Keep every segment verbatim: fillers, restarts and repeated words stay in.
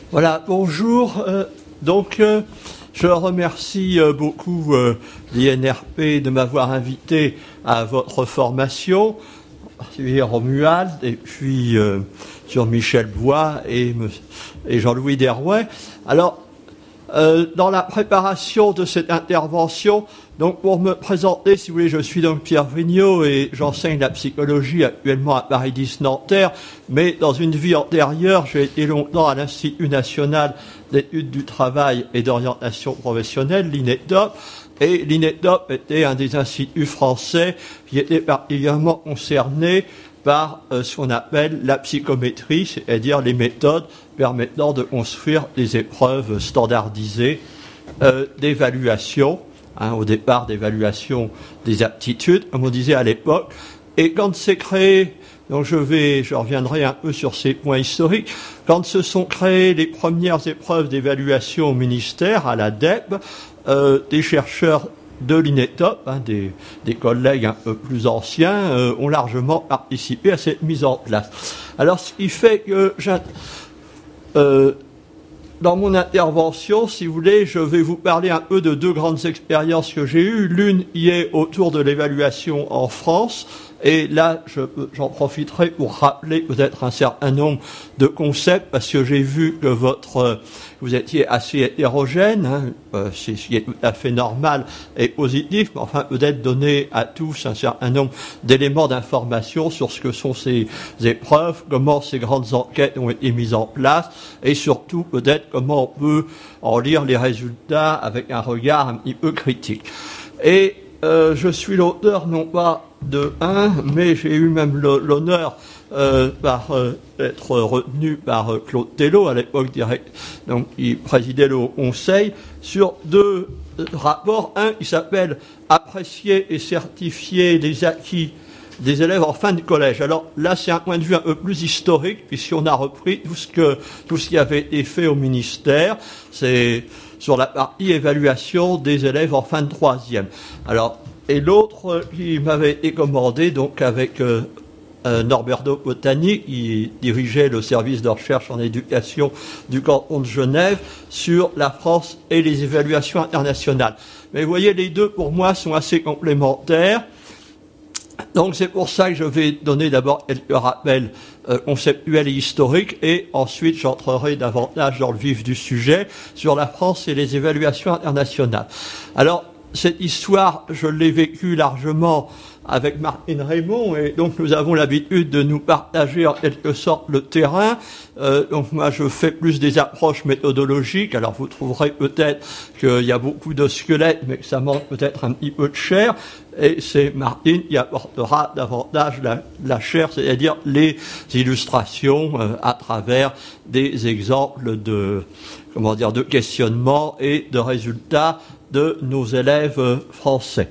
Voilà, bonjour. Euh, donc, euh, je remercie euh, beaucoup euh, l'I N R P de m'avoir invité à votre formation, en particulier Romuald, et puis euh, sur Michel Bois et, et Jean-Louis Derouet. Alors, euh, dans la préparation de cette intervention, donc pour me présenter, si vous voulez, je suis donc Pierre Vrignot et j'enseigne la psychologie actuellement à Paris dix Nanterre, mais dans une vie antérieure, j'ai été longtemps à l'Institut national d'études du travail et d'orientation professionnelle, l'I N E T O P, et l'I N E T O P était un des instituts français qui était particulièrement concerné par euh, ce qu'on appelle la psychométrie, c'est-à-dire les méthodes permettant de construire des épreuves standardisées euh, d'évaluation, hein, au départ d'évaluation des aptitudes, comme on disait à l'époque. Et quand c'est créé, donc je vais, je reviendrai un peu sur ces points historiques, quand se sont créées les premières épreuves d'évaluation au ministère, à la D E P, euh, des chercheurs de l'I N E T O P, hein, des, des collègues un peu plus anciens, euh, ont largement participé à cette mise en place. Alors, ce qui fait que j'ai, euh, dans mon intervention, si vous voulez, je vais vous parler un peu de deux grandes expériences que j'ai eues. L'une y est autour de l'évaluation en France. Et là, je, j'en profiterai pour rappeler peut-être un certain nombre de concepts, parce que j'ai vu que votre, vous étiez assez hétérogène, hein, euh, c'est ce qui est tout à fait normal et positif, mais enfin peut-être donner à tous un certain nombre d'éléments d'information sur ce que sont ces épreuves, comment ces grandes enquêtes ont été mises en place, et surtout peut-être comment on peut en lire les résultats avec un regard un petit peu critique. Et euh, je suis l'auteur non pas de un, mais j'ai eu même l'honneur euh, par euh, être retenu par euh, Claude Tello, à l'époque direct, donc il présidait le Haut Conseil, sur deux euh, rapports. Un, il s'appelle « Apprécier et certifier les acquis des élèves en fin de collège ». Alors là, c'est un point de vue un peu plus historique, puisqu'on a repris tout ce que tout ce qui avait été fait au ministère. C'est sur la partie évaluation des élèves en fin de troisième. Alors, et l'autre qui m'avait été commandé, donc avec euh, euh, Norberto Bottani, qui dirigeait le service de recherche en éducation du canton de Genève, sur la France et les évaluations internationales. Mais vous voyez, les deux, pour moi, sont assez complémentaires. Donc c'est pour ça que je vais donner d'abord quelques rappels euh, conceptuels et historiques, et ensuite j'entrerai davantage dans le vif du sujet sur la France et les évaluations internationales. Alors, cette histoire, je l'ai vécue largement avec Martine Raymond, et donc nous avons l'habitude de nous partager en quelque sorte le terrain. Euh, donc moi je fais plus des approches méthodologiques, alors vous trouverez peut-être qu'il y a beaucoup de squelettes, mais que ça manque peut-être un petit peu de chair, et c'est Martine qui apportera davantage la, la chair, c'est-à-dire les illustrations euh, à travers des exemples de, comment dire, de questionnements et de résultats de nos élèves français.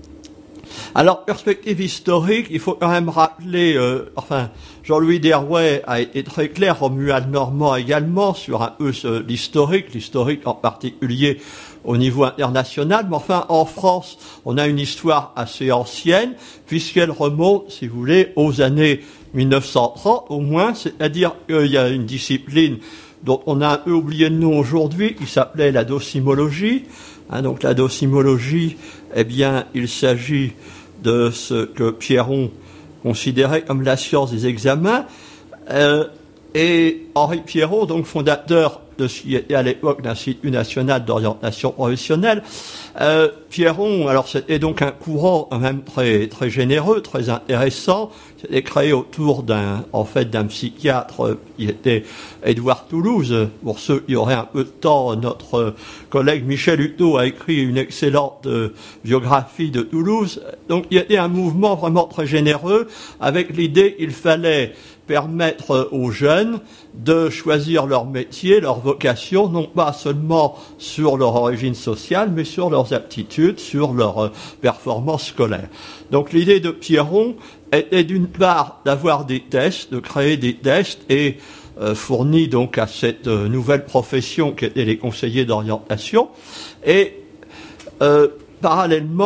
Alors, perspective historique, il faut quand même rappeler, euh, enfin, Jean-Louis Derouet a été très clair, Romuald Normand également, sur un peu ce, l'historique, l'historique en particulier au niveau international, mais enfin, en France, on a une histoire assez ancienne, puisqu'elle remonte, si vous voulez, aux années mille neuf cent trente, au moins, c'est-à-dire qu'il y a une discipline dont on a un peu oublié le nom aujourd'hui, qui s'appelait la docimologie. Hein, donc la docimologie, eh bien, il s'agit de ce que Pierron considérait comme la science des examens. Euh, et Henri Pierron, donc fondateur de ce qui était à l'époque l'Institut national d'orientation professionnelle, euh, Pierron, alors c'était donc un courant quand même très très généreux, très intéressant. C'était créé autour d'un, en fait, d'un psychiatre qui était Édouard Toulouse. Pour ceux qui auraient un peu de temps, notre collègue Michel Hutto a écrit une excellente euh, biographie de Toulouse. Donc il y avait un mouvement vraiment très généreux, avec l'idée qu'il fallait permettre aux jeunes de choisir leur métier, leur vocation, non pas seulement sur leur origine sociale, mais sur leurs aptitudes, sur leur euh, performance scolaire. Donc l'idée de Pierron était d'une part d'avoir des tests, de créer des tests, et euh, fourni donc à cette euh, nouvelle profession qui étaient les conseillers d'orientation, et euh, parallèlement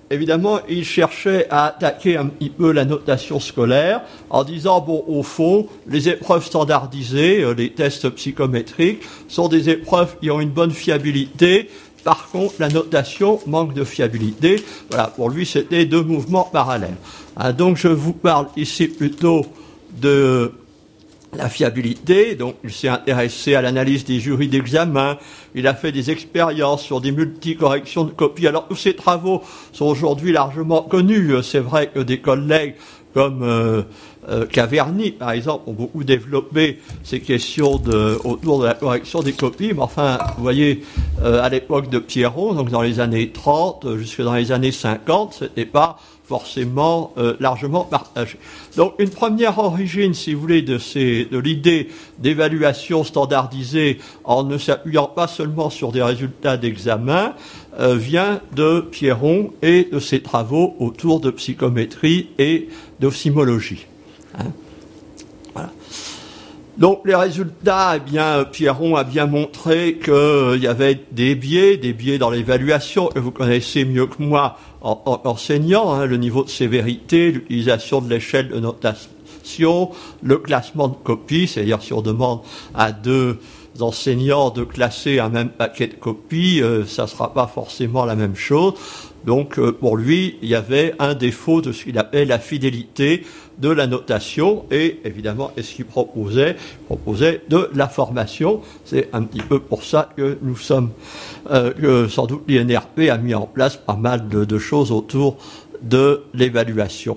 évidemment, il cherchait à attaquer un petit peu la notation scolaire en disant, bon, au fond, les épreuves standardisées, euh, les tests psychométriques, sont des épreuves qui ont une bonne fiabilité. Par contre, la notation manque de fiabilité. Voilà, pour lui, c'était deux mouvements parallèles. Hein, donc, je vous parle ici plutôt de la fiabilité. Donc, il s'est intéressé à l'analyse des jurys d'examen. Il a fait des expériences sur des multi-corrections de copies. Alors, tous ces travaux sont aujourd'hui largement connus. C'est vrai que des collègues comme euh, euh, Caverny, par exemple, ont beaucoup développé ces questions de, autour de la correction des copies. Mais enfin, vous voyez, euh, à l'époque de Pierron, donc dans les années trente, jusque dans les années cinquante, c'était pas forcément euh, largement partagé. Donc, une première origine, si vous voulez, de, ces, de l'idée d'évaluation standardisée en ne s'appuyant pas seulement sur des résultats d'examen, euh, vient de Pierron et de ses travaux autour de psychométrie et d'ophtalmologie. Hein, voilà. Donc, les résultats, eh bien, Pierron a bien montré qu'il euh, y avait des biais, des biais dans l'évaluation, que vous connaissez mieux que moi en, en enseignant, hein, le niveau de sévérité, l'utilisation de l'échelle de notation, le classement de copies, c'est-à-dire si on demande à deux enseignants de classer un même paquet de copies, euh, ça ne sera pas forcément la même chose. Donc, euh, pour lui, il y avait un défaut de ce qu'il appelle la fidélité de la notation, et évidemment, est-ce qu'il proposait Il proposait de la formation. C'est un petit peu pour ça que nous sommes, euh, que sans doute l'I N R P a mis en place pas mal de, de choses autour de l'évaluation.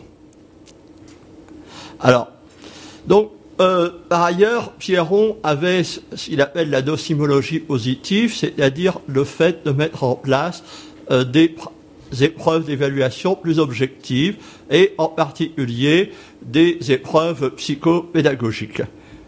Alors, donc, euh, par ailleurs, Pierron avait ce qu'il appelle la docimologie positive, c'est-à-dire le fait de mettre en place euh, des épreuves d'évaluation plus objectives, et en particulier des épreuves psychopédagogiques.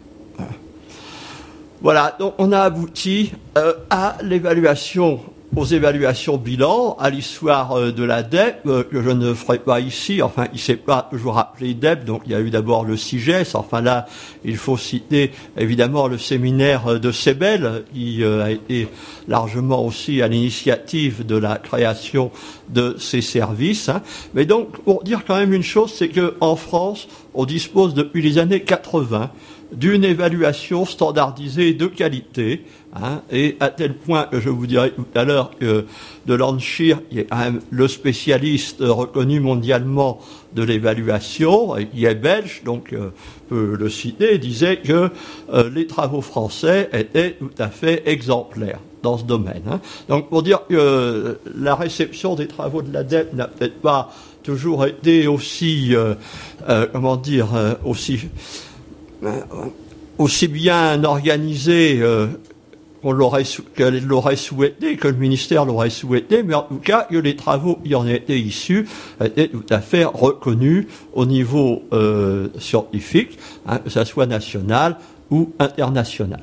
Voilà, donc on a abouti euh, à l'évaluation, aux évaluations bilan, à l'histoire euh, de la D E P, euh, que je ne ferai pas ici. Enfin, il ne s'est pas toujours appelé D E P, donc il y a eu d'abord le CIGES. Enfin là, il faut citer évidemment le séminaire de Sebel, qui euh, a été largement aussi à l'initiative de la création de ces services. Hein. Mais donc, pour dire quand même une chose, c'est que en France, on dispose depuis les années quatre-vingts d'une évaluation standardisée de qualité, hein, et à tel point que je vous dirai tout à l'heure que de Landshire, qui est quand même le spécialiste reconnu mondialement de l'évaluation, qui est belge, donc euh, peut le citer, disait que euh, les travaux français étaient tout à fait exemplaires dans ce domaine. Hein. Donc pour dire que euh, la réception des travaux de l'A D E P n'a peut-être pas toujours été aussi, euh, euh, comment dire, euh, aussi aussi bien organisé euh, qu'on l'aurait, qu'elle l'aurait souhaité, que le ministère l'aurait souhaité, mais en tout cas que les travaux qui en étaient issus étaient tout à fait reconnus au niveau euh, scientifique, hein, que ça soit national ou international.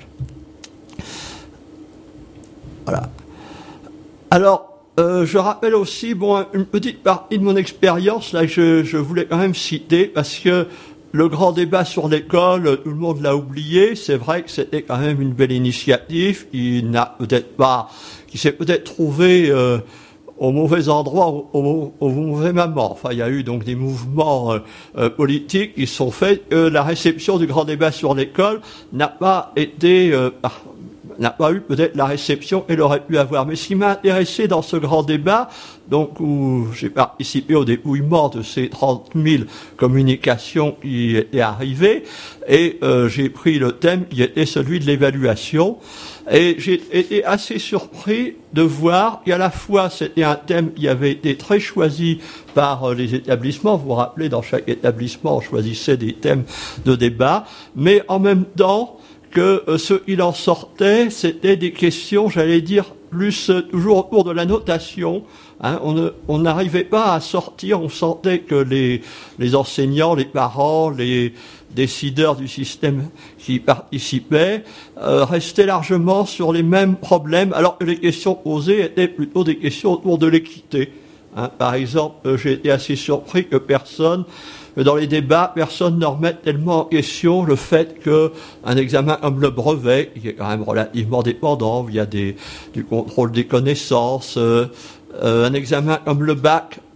Voilà. Alors, euh, je rappelle aussi, bon, une petite partie de mon expérience, là, je, je voulais quand même citer, parce que le grand débat sur l'école, tout le monde l'a oublié. C'est vrai que c'était quand même une belle initiative. Il n'a peut-être pas, qui s'est peut-être trouvé euh, au mauvais endroit, au, au, au mauvais moment. Enfin, il y a eu donc des mouvements euh, euh, politiques qui sont faits. Euh, la réception du grand débat sur l'école n'a pas été, euh, n'a pas eu peut-être la réception qu'elle aurait pu avoir. Mais ce qui m'a intéressé dans ce grand débat, donc où j'ai participé au dépouillement de ces trente mille communications qui étaient arrivées, et euh, j'ai pris le thème qui était celui de l'évaluation, et j'ai été assez surpris de voir qu'à la fois c'était un thème qui avait été très choisi par les établissements, vous vous rappelez, dans chaque établissement on choisissait des thèmes de débat, mais en même temps que euh, ce qu'il en sortait, c'était des questions, j'allais dire, plus euh, toujours autour de la notation. Hein, on n'arrivait pas à sortir, on sentait que les, les enseignants, les parents, les décideurs du système qui participaient euh, restaient largement sur les mêmes problèmes, alors que les questions posées étaient plutôt des questions autour de l'équité. Hein, par exemple, euh, j'ai été assez surpris que personne, que dans les débats, personne ne remette tellement en question le fait qu'un examen comme le brevet, qui est quand même relativement dépendant, il y a des, du contrôle des connaissances, euh, Euh, un examen comme le bac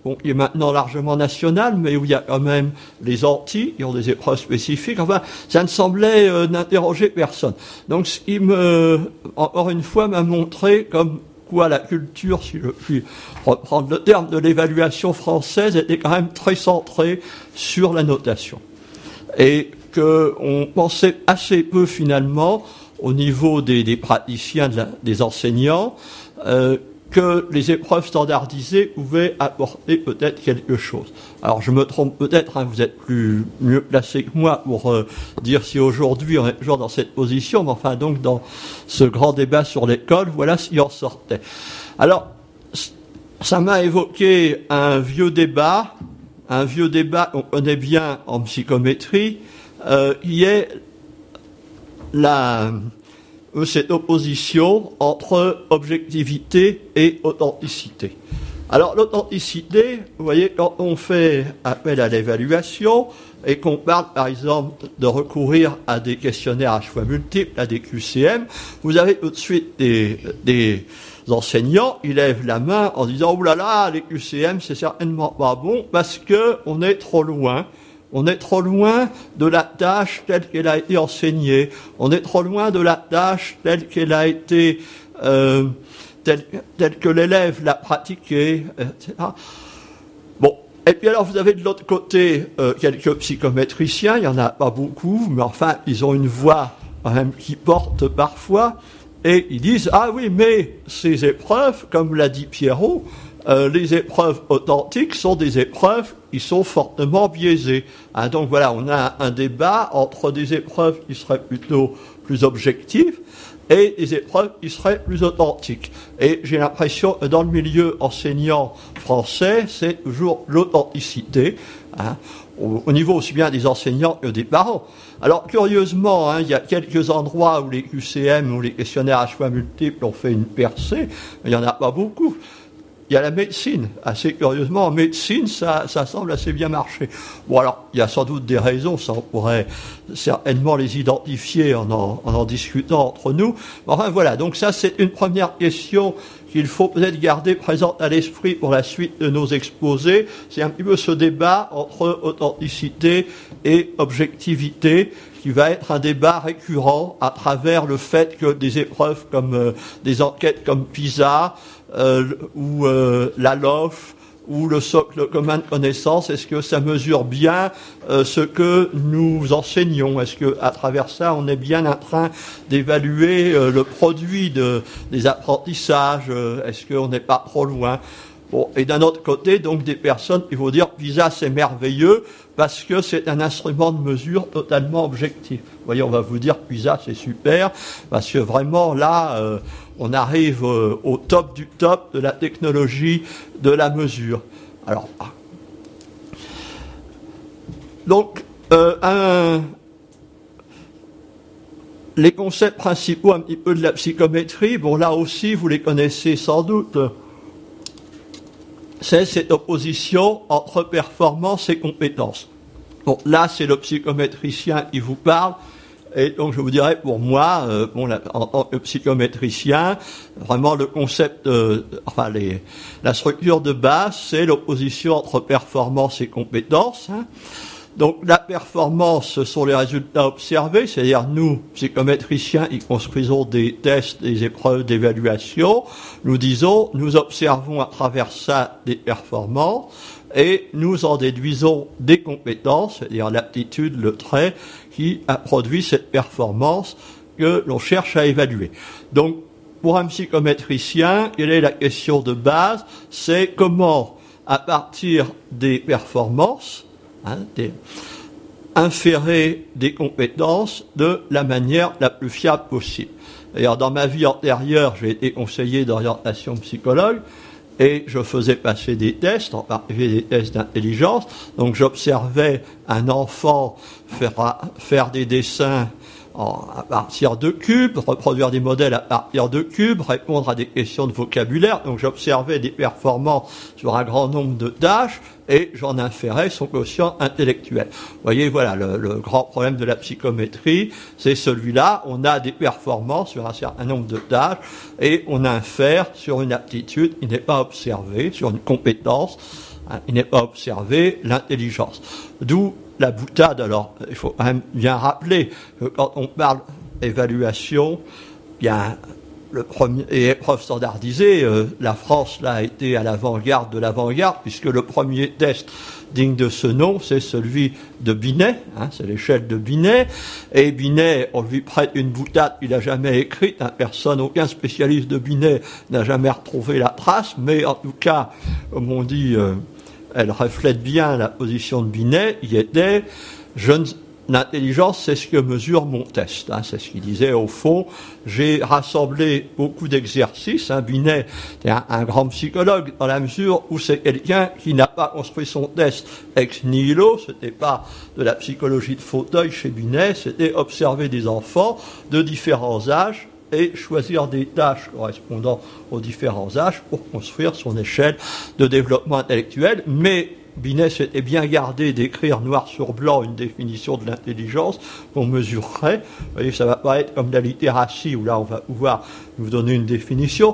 bon, qui est maintenant largement national, mais où il y a quand même les Antilles, qui ont des épreuves spécifiques. Enfin, ça ne semblait euh, n'interroger personne. Donc, ce qui me, encore une fois, m'a montré comme quoi la culture, si je puis reprendre le terme de l'évaluation française, était quand même très centrée sur la notation. Et qu'on pensait assez peu, finalement, au niveau des, des praticiens, de la, des enseignants, euh, que les épreuves standardisées pouvaient apporter peut-être quelque chose. Alors je me trompe peut-être, hein, vous êtes plus mieux placé que moi pour euh, dire si aujourd'hui on est toujours dans cette position, mais enfin donc dans ce grand débat sur l'école, voilà ce qui en sortait. Alors, ça m'a évoqué un vieux débat, un vieux débat qu'on connaît bien en psychométrie, euh, qui est la... cette opposition entre objectivité et authenticité. Alors, l'authenticité, vous voyez, quand on fait appel à l'évaluation et qu'on parle, par exemple, de recourir à des questionnaires à choix multiples, à des Q C M, vous avez tout de suite des, des enseignants qui lèvent la main en disant « Ouh là là, les Q C M, c'est certainement pas bon parce que on est trop loin. » On est trop loin de la tâche telle qu'elle a été enseignée. On est trop loin de la tâche telle qu'elle a été, euh, telle, telle que l'élève l'a pratiquée, et cetera. Bon. Et puis alors, vous avez de l'autre côté euh, quelques psychométriciens. Il y en a pas beaucoup, mais enfin, ils ont une voix quand même qui porte parfois. Et ils disent « Ah oui, mais ces épreuves, comme l'a dit Pierrot, Euh, les épreuves authentiques sont des épreuves qui sont fortement biaisées. Hein, donc voilà, on a un débat entre des épreuves qui seraient plutôt plus objectives et des épreuves qui seraient plus authentiques. Et j'ai l'impression que dans le milieu enseignant français, c'est toujours l'authenticité, hein, au, au niveau aussi bien des enseignants que des parents. Alors curieusement, hein, il y a quelques endroits où les Q C M ou les questionnaires à choix multiples ont fait une percée, mais il n'y en a pas beaucoup. Il y a la médecine. Assez curieusement, en médecine, ça, ça semble assez bien marcher. Bon, alors, il y a sans doute des raisons, ça on pourrait certainement les identifier en en, en, en discutant entre nous. Enfin, voilà. Donc ça, c'est une première question qu'il faut peut-être garder présente à l'esprit pour la suite de nos exposés. C'est un petit peu ce débat entre authenticité et objectivité, qui va être un débat récurrent à travers le fait que des épreuves comme euh, des enquêtes comme PISA, Euh, ou euh, la L O F, ou le socle commun de connaissances, est-ce que ça mesure bien euh, ce que nous enseignons? Est-ce que à travers ça, on est bien en train d'évaluer euh, le produit de, des apprentissages? euh, Est-ce qu'on n'est pas trop loin? Bon, et d'un autre côté, donc des personnes qui vont dire PISA c'est merveilleux parce que c'est un instrument de mesure totalement objectif. Vous voyez, on va vous dire PISA c'est super parce que vraiment là, euh, on arrive euh, au top du top de la technologie de la mesure. Alors, ah. donc, euh, un, les concepts principaux un petit peu de la psychométrie, bon là aussi vous les connaissez sans doute. C'est cette opposition entre performance et compétence. Bon, là, c'est le psychométricien qui vous parle, et donc je vous dirais, pour moi, euh, bon, là, en tant que psychométricien, vraiment le concept, euh, enfin, les, la structure de base, c'est l'opposition entre performance et compétence. Hein. Donc, la performance, ce sont les résultats observés, c'est-à-dire nous, psychométriciens, y construisons des tests, des épreuves d'évaluation. Nous disons, nous observons à travers ça des performances et nous en déduisons des compétences, c'est-à-dire l'aptitude, le trait qui a produit cette performance que l'on cherche à évaluer. Donc, pour un psychométricien, quelle est la question de base? C'est comment, à partir des performances, Hein, des, inférer des compétences de la manière la plus fiable possible. D'ailleurs, dans ma vie antérieure, j'ai été conseiller d'orientation psychologue et je faisais passer des tests, en particulier des tests d'intelligence. Donc, j'observais un enfant faire, faire des dessins en, à partir de cubes, reproduire des modèles à partir de cubes, répondre à des questions de vocabulaire. Donc, j'observais des performances sur un grand nombre de tâches et j'en inférais son quotient intellectuel. Vous voyez, voilà, le, le grand problème de la psychométrie, c'est celui-là. On a des performances sur un certain nombre de tâches et on infère sur une aptitude qui n'est pas observée, sur une compétence. Hein. Il n'est pas observé l'intelligence. D'où la boutade. Alors, il faut quand même bien rappeler que quand on parle évaluation, bien, le premier, et épreuve standardisée, euh, la France, là, a été à l'avant-garde de l'avant-garde, puisque le premier test digne de ce nom, c'est celui de Binet, hein, c'est l'échelle de Binet, et Binet, on lui prête une boutade qu'il n'a jamais écrite, hein, personne, aucun spécialiste de Binet n'a jamais retrouvé la trace, mais en tout cas, comme on dit, euh, elle reflète bien la position de Binet, il était, je ne L'intelligence, c'est ce que mesure mon test. Hein, c'est ce qu'il disait au fond. J'ai rassemblé beaucoup d'exercices. Hein, Binet est un, un grand psychologue dans la mesure où c'est quelqu'un qui n'a pas construit son test ex nihilo. C'était pas de la psychologie de fauteuil chez Binet. C'était observer des enfants de différents âges et choisir des tâches correspondant aux différents âges pour construire son échelle de développement intellectuel. Mais Binet s'était bien gardé d'écrire noir sur blanc une définition de l'intelligence qu'on mesurerait. Vous voyez, ça va pas être comme la littératie où là on va pouvoir nous donner une définition.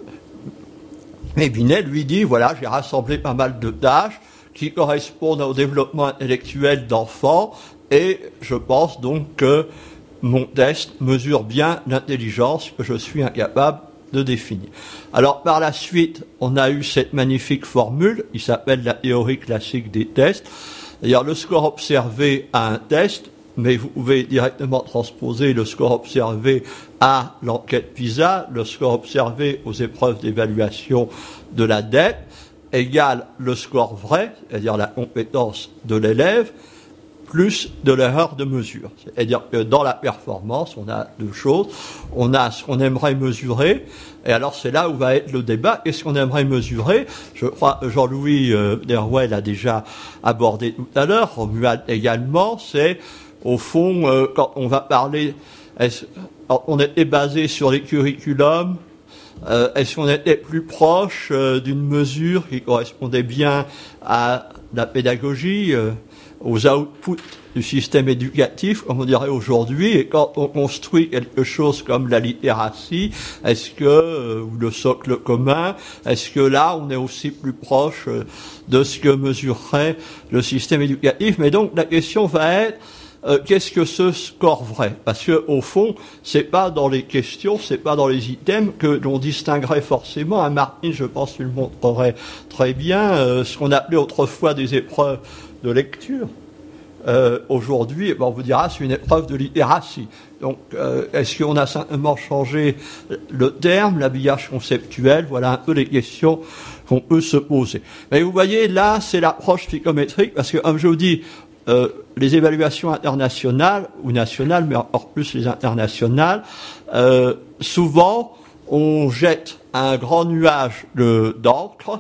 Mais Binet lui dit, voilà, j'ai rassemblé pas mal de tâches qui correspondent au développement intellectuel d'enfants et je pense donc que mon test mesure bien l'intelligence que je suis incapable de définir. Alors, par la suite, on a eu cette magnifique formule, qui s'appelle la théorie classique des tests. D'ailleurs, le score observé à un test, mais vous pouvez directement transposer le score observé à l'enquête PISA, le score observé aux épreuves d'évaluation de la D E P, égale le score vrai, c'est-à-dire la compétence de l'élève, plus de l'erreur de mesure. C'est-à-dire que dans la performance, on a deux choses. On a ce qu'on aimerait mesurer, et alors c'est là où va être le débat. Qu'est-ce qu'on aimerait mesurer? Je crois que Jean-Louis euh, Derouet l'a déjà abordé tout à l'heure, Romuald également, c'est au fond, euh, quand on va parler, est-ce, on était basé sur les curriculums, euh, est-ce qu'on était plus proche euh, d'une mesure qui correspondait bien à la pédagogie, euh, aux outputs du système éducatif, comme on dirait aujourd'hui, et quand on construit quelque chose comme la littératie, est-ce que, euh, ou le socle commun, est-ce que là, on est aussi plus proche euh, de ce que mesurerait le système éducatif? Mais donc, la question va être, euh, qu'est-ce que ce score vrai? Parce que, au fond, c'est pas dans les questions, c'est pas dans les items que l'on distinguerait forcément. Hein, Martine, je pense, tu le montrerais très bien, euh, ce qu'on appelait autrefois des épreuves de lecture. Euh, aujourd'hui, eh ben, on vous dira c'est une épreuve de littératie. Donc, euh, est-ce qu'on a simplement changé le terme, l'habillage conceptuel? Voilà un peu les questions qu'on peut se poser. Mais vous voyez, là, c'est l'approche psychométrique, parce que, comme je vous dis, euh, les évaluations internationales, ou nationales, mais encore plus les internationales, euh, souvent, on jette un grand nuage de, d'encre,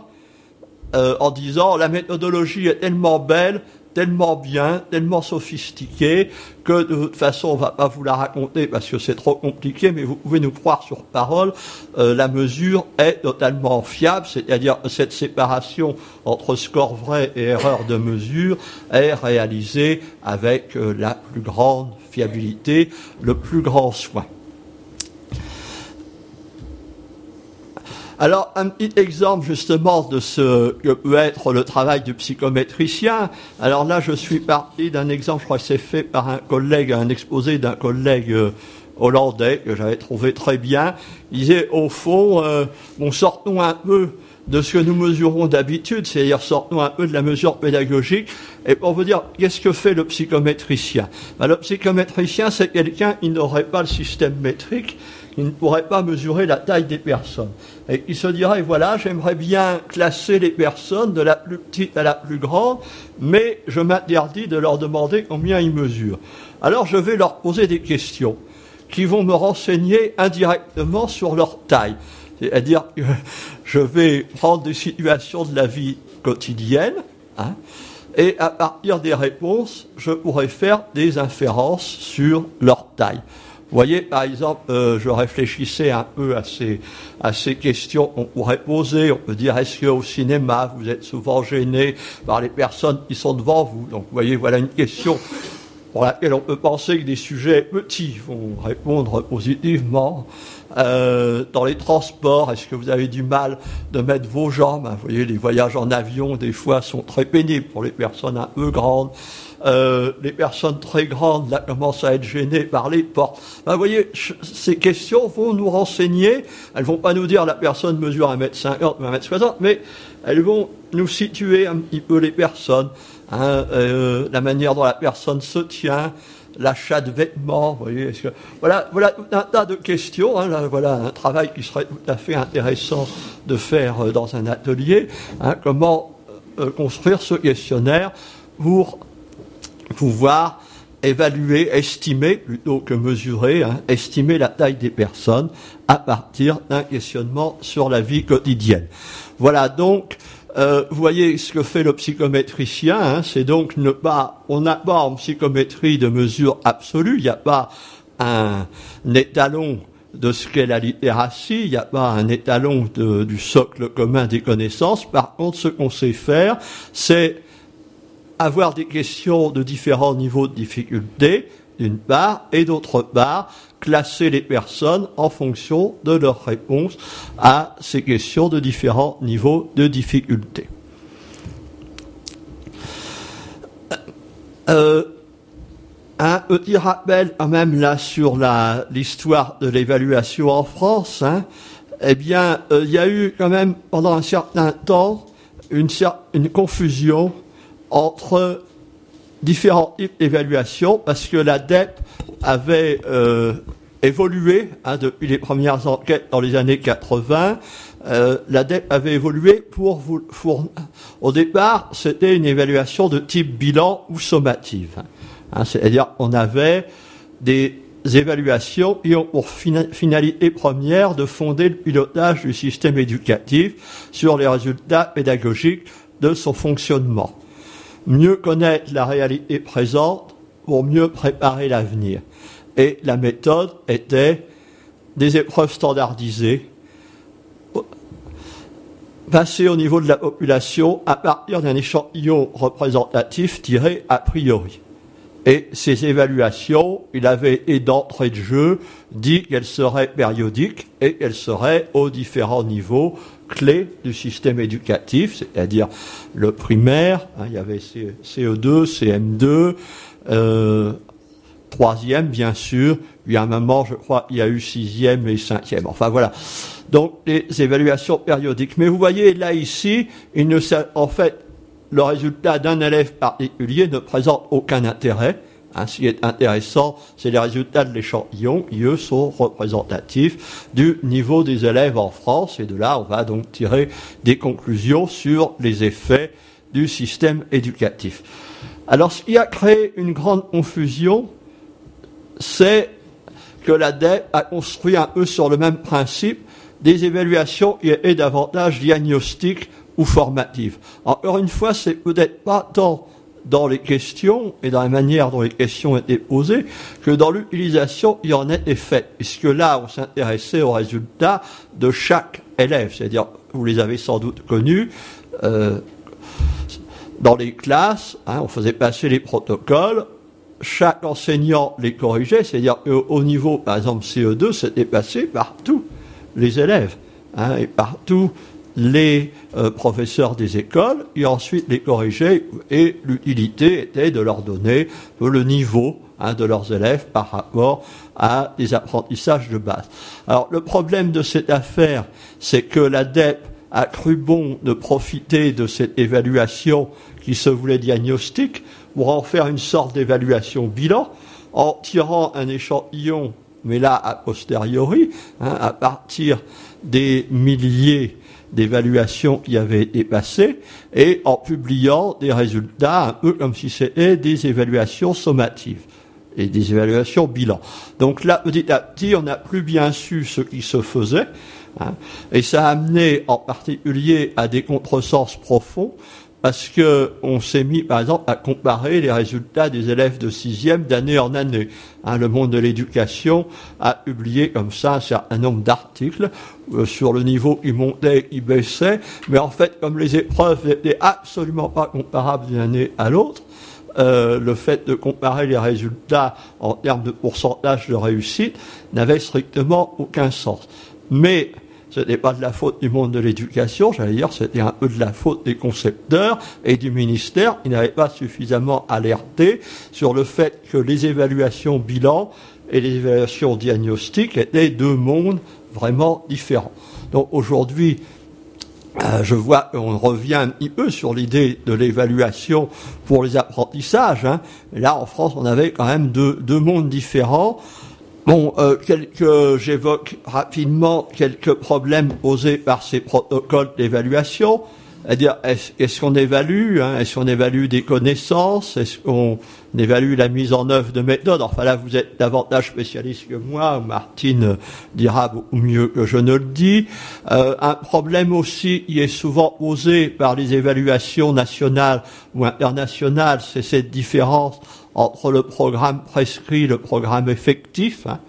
Euh, en disant la méthodologie est tellement belle, tellement bien, tellement sophistiquée, que de toute façon on va pas vous la raconter parce que c'est trop compliqué, mais vous pouvez nous croire sur parole, euh, la mesure est totalement fiable, c'est-à-dire que cette séparation entre score vrai et erreur de mesure est réalisée avec euh, la plus grande fiabilité, le plus grand soin. Alors, un petit exemple justement de ce que peut être le travail du psychométricien. Alors là, je suis parti d'un exemple, je crois que c'est fait par un collègue, un exposé d'un collègue euh, hollandais que j'avais trouvé très bien. Il disait, au fond, euh, bon, sortons un peu de ce que nous mesurons d'habitude, c'est-à-dire sortons un peu de la mesure pédagogique, et pour vous dire, qu'est-ce que fait le psychométricien? Ben, le psychométricien, c'est quelqu'un qui n'aurait pas le système métrique, qui ne pourrait pas mesurer la taille des personnes. Et il se dirait, voilà, j'aimerais bien classer les personnes de la plus petite à la plus grande, mais je m'interdis de leur demander combien ils mesurent. Alors je vais leur poser des questions qui vont me renseigner indirectement sur leur taille. C'est-à-dire que je vais prendre des situations de la vie quotidienne, hein, et à partir des réponses, je pourrais faire des inférences sur leur taille. Vous voyez, par exemple, euh, je réfléchissais un peu à ces, à ces questions qu'on pourrait poser. On peut dire, est-ce qu'au cinéma, vous êtes souvent gêné par les personnes qui sont devant vous? Donc, vous voyez, voilà une question pour laquelle on peut penser que des sujets petits vont répondre positivement. Euh, dans les transports, est-ce que vous avez du mal de mettre vos jambes? Vous voyez, les voyages en avion, des fois, sont très pénibles pour les personnes un peu grandes. Euh, les personnes très grandes, là, commencent à être gênées par les portes. Ben, vous voyez, ces questions vont nous renseigner. Elles vont pas nous dire la personne mesure un mètre cinquante ou un mètre soixante, mais elles vont nous situer un petit peu les personnes, hein, euh, la manière dont la personne se tient, l'achat de vêtements, vous voyez, est-ce que, voilà, voilà un tas de questions, hein, là, voilà un travail qui serait tout à fait intéressant de faire euh, dans un atelier, hein, comment euh, construire ce questionnaire pour pouvoir évaluer, estimer, plutôt que mesurer, hein, estimer la taille des personnes à partir d'un questionnement sur la vie quotidienne. Voilà donc, Euh, vous voyez ce que fait le psychométricien, hein, c'est donc ne pas, on n'a pas en psychométrie de mesure absolue, il n'y a pas un, un étalon de ce qu'est la littératie, il n'y a pas un étalon de, du socle commun des connaissances. Par contre, ce qu'on sait faire, c'est avoir des questions de différents niveaux de difficulté, d'une part, et d'autre part, classer les personnes en fonction de leurs réponses à ces questions de différents niveaux de difficulté. Euh, un petit rappel quand même là sur la, l'histoire de l'évaluation en France. Hein. Eh bien, euh, il y a eu quand même pendant un certain temps une, une confusion entre différents types d'évaluation, parce que l'A D E P avait euh, évolué hein, depuis les premières enquêtes dans les années quatre-vingts. Euh, L'A D E P avait évolué pour vous fournir. Au départ, c'était une évaluation de type bilan ou sommative. Hein, c'est-à-dire qu'on avait des évaluations qui ont pour finalité première de fonder le pilotage du système éducatif sur les résultats pédagogiques de son fonctionnement. Mieux connaître la réalité présente pour mieux préparer l'avenir. Et la méthode était des épreuves standardisées, passées au niveau de la population à partir d'un échantillon représentatif tiré a priori. Et ces évaluations, il avait été d'entrée de jeu dit qu'elles seraient périodiques et qu'elles seraient aux différents niveaux clés du système éducatif, c'est-à-dire le primaire, hein, il y avait C E deux, C M deux, euh, troisième bien sûr, puis à un moment je crois il y a eu sixième et cinquième, enfin voilà. Donc les évaluations périodiques. Mais vous voyez là ici, il ne, en fait, le résultat d'un élève particulier ne présente aucun intérêt. Hein, ce qui est intéressant, c'est les résultats de l'échantillon, qui eux sont représentatifs du niveau des élèves en France, et de là on va donc tirer des conclusions sur les effets du système éducatif. Alors ce qui a créé une grande confusion, c'est que l'A D E P a construit un peu sur le même principe des évaluations qui étaient davantage diagnostiques ou formatives. Encore une fois, c'est peut-être pas tant dans les questions et dans la manière dont les questions étaient posées que dans l'utilisation il y en était faite, puisque là on s'intéressait aux résultats de chaque élève, c'est-à-dire vous les avez sans doute connus euh, dans les classes, hein, on faisait passer les protocoles, chaque enseignant les corrigeait, c'est-à-dire qu'au niveau par exemple C E deux c'était passé par tous les élèves hein, et partout les euh, professeurs des écoles, et ensuite les corriger, et l'utilité était de leur donner le niveau hein, de leurs élèves par rapport à des apprentissages de base. Alors le problème de cette affaire, c'est que l'A D E P a cru bon de profiter de cette évaluation qui se voulait diagnostique pour en faire une sorte d'évaluation bilan, en tirant un échantillon, mais là a posteriori, hein, à partir des milliers d'évaluations qui avaient été passées, et en publiant des résultats un peu comme si c'était des évaluations sommatives et des évaluations bilan. Donc là, petit à petit, on n'a plus bien su ce qui se faisait, hein, et ça a amené en particulier à des contresens profonds, parce que on s'est mis, par exemple, à comparer les résultats des élèves de sixième d'année en année. Hein, le monde de l'éducation a publié comme ça un certain nombre d'articles euh, sur le niveau qui montait, qui baissait, mais en fait, comme les épreuves n'étaient absolument pas comparables d'une année à l'autre, euh, le fait de comparer les résultats en termes de pourcentage de réussite n'avait strictement aucun sens. Mais ce n'est pas de la faute du monde de l'éducation, j'allais dire, c'était un peu de la faute des concepteurs et du ministère qui n'avaient pas suffisamment alerté sur le fait que les évaluations bilan et les évaluations diagnostiques étaient deux mondes vraiment différents. Donc aujourd'hui, euh, je vois qu'on revient un petit peu sur l'idée de l'évaluation pour les apprentissages. Hein. Là, en France, on avait quand même deux, deux mondes différents. Bon, euh, quelques, j'évoque rapidement quelques problèmes posés par ces protocoles d'évaluation. C'est-à-dire, est-ce, est-ce qu'on évalue, hein, est-ce qu'on évalue des connaissances, est-ce qu'on évalue la mise en œuvre de méthodes? Enfin là, vous êtes davantage spécialiste que moi, Martine dira beaucoup mieux que je ne le dis. Euh, un problème aussi, qui est souvent posé par les évaluations nationales ou internationales, c'est cette différence entre le programme prescrit et le programme effectif. Hein.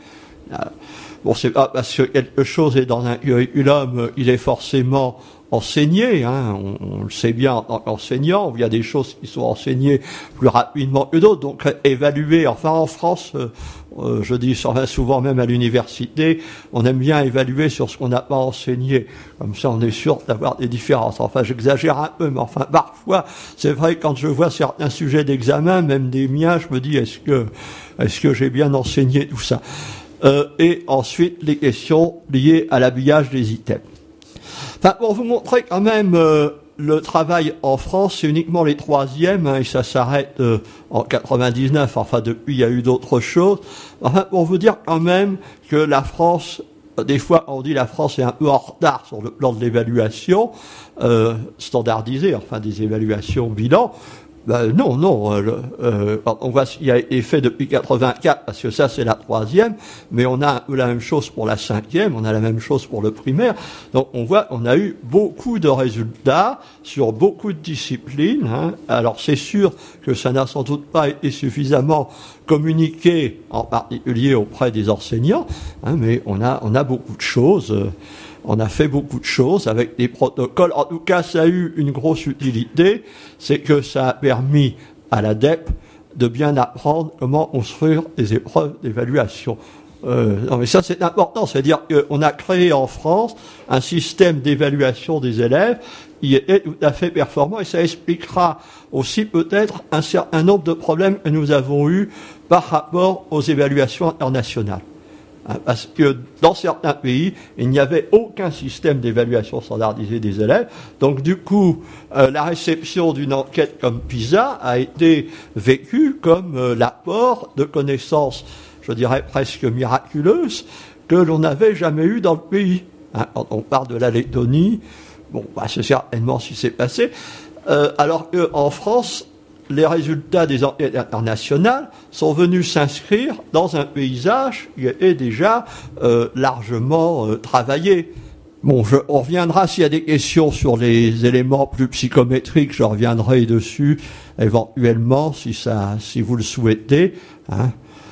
Bon, c'est pas parce que quelque chose est dans un curriculum, il est forcément enseigné, hein, on, on le sait bien en tant qu'enseignant, il y a des choses qui sont enseignées plus rapidement que d'autres, donc évaluer, enfin en France, euh, euh, je dis souvent même à l'université, on aime bien évaluer sur ce qu'on n'a pas enseigné, comme ça on est sûr d'avoir des différences, enfin j'exagère un peu, mais enfin parfois, c'est vrai quand je vois certains sujets d'examen, même des miens, je me dis est-ce que, est-ce que j'ai bien enseigné tout ça, euh, et ensuite les questions liées à l'habillage des items. Enfin, pour vous montrer quand même euh, le travail en France, c'est uniquement les troisièmes, hein, et ça s'arrête euh, en quatre-vingt-dix-neuf, enfin depuis il y a eu d'autres choses. Enfin, pour vous dire quand même que la France, des fois on dit la France est un peu en retard sur le plan de l'évaluation, euh, standardisée, enfin des évaluations bilan. Ben non, non, euh, euh, on voit ce qui a été fait depuis quatre-vingt-quatre, parce que ça c'est la troisième, mais on a un peu la même chose pour la cinquième, on a la même chose pour le primaire, donc on voit, on a eu beaucoup de résultats sur beaucoup de disciplines, hein. Alors c'est sûr que ça n'a sans doute pas été suffisamment communiqué, en particulier auprès des enseignants, hein, mais on a, on a beaucoup de choses, euh, on a fait beaucoup de choses avec des protocoles. En tout cas, ça a eu une grosse utilité, c'est que ça a permis à l'A D E P de bien apprendre comment construire des épreuves d'évaluation. Euh, non, mais ça, c'est important. C'est-à-dire qu'on a créé en France un système d'évaluation des élèves qui était tout à fait performant, et ça expliquera aussi peut-être un certain nombre de problèmes que nous avons eus par rapport aux évaluations internationales. Parce que dans certains pays, il n'y avait aucun système d'évaluation standardisée des élèves. Donc du coup, euh, la réception d'une enquête comme PISA a été vécue comme euh, l'apport de connaissances, je dirais presque miraculeuses, que l'on n'avait jamais eu dans le pays. Hein, quand on parle de la Lettonie, bon, bah, c'est certainement ce qui s'est passé. Euh, alors qu'en France, les résultats des enquêtes internationales sont venus s'inscrire dans un paysage qui est déjà euh, largement euh, travaillé. Bon, je, on reviendra s'il y a des questions sur les éléments plus psychométriques, je reviendrai dessus éventuellement si ça, si vous le souhaitez. Hein.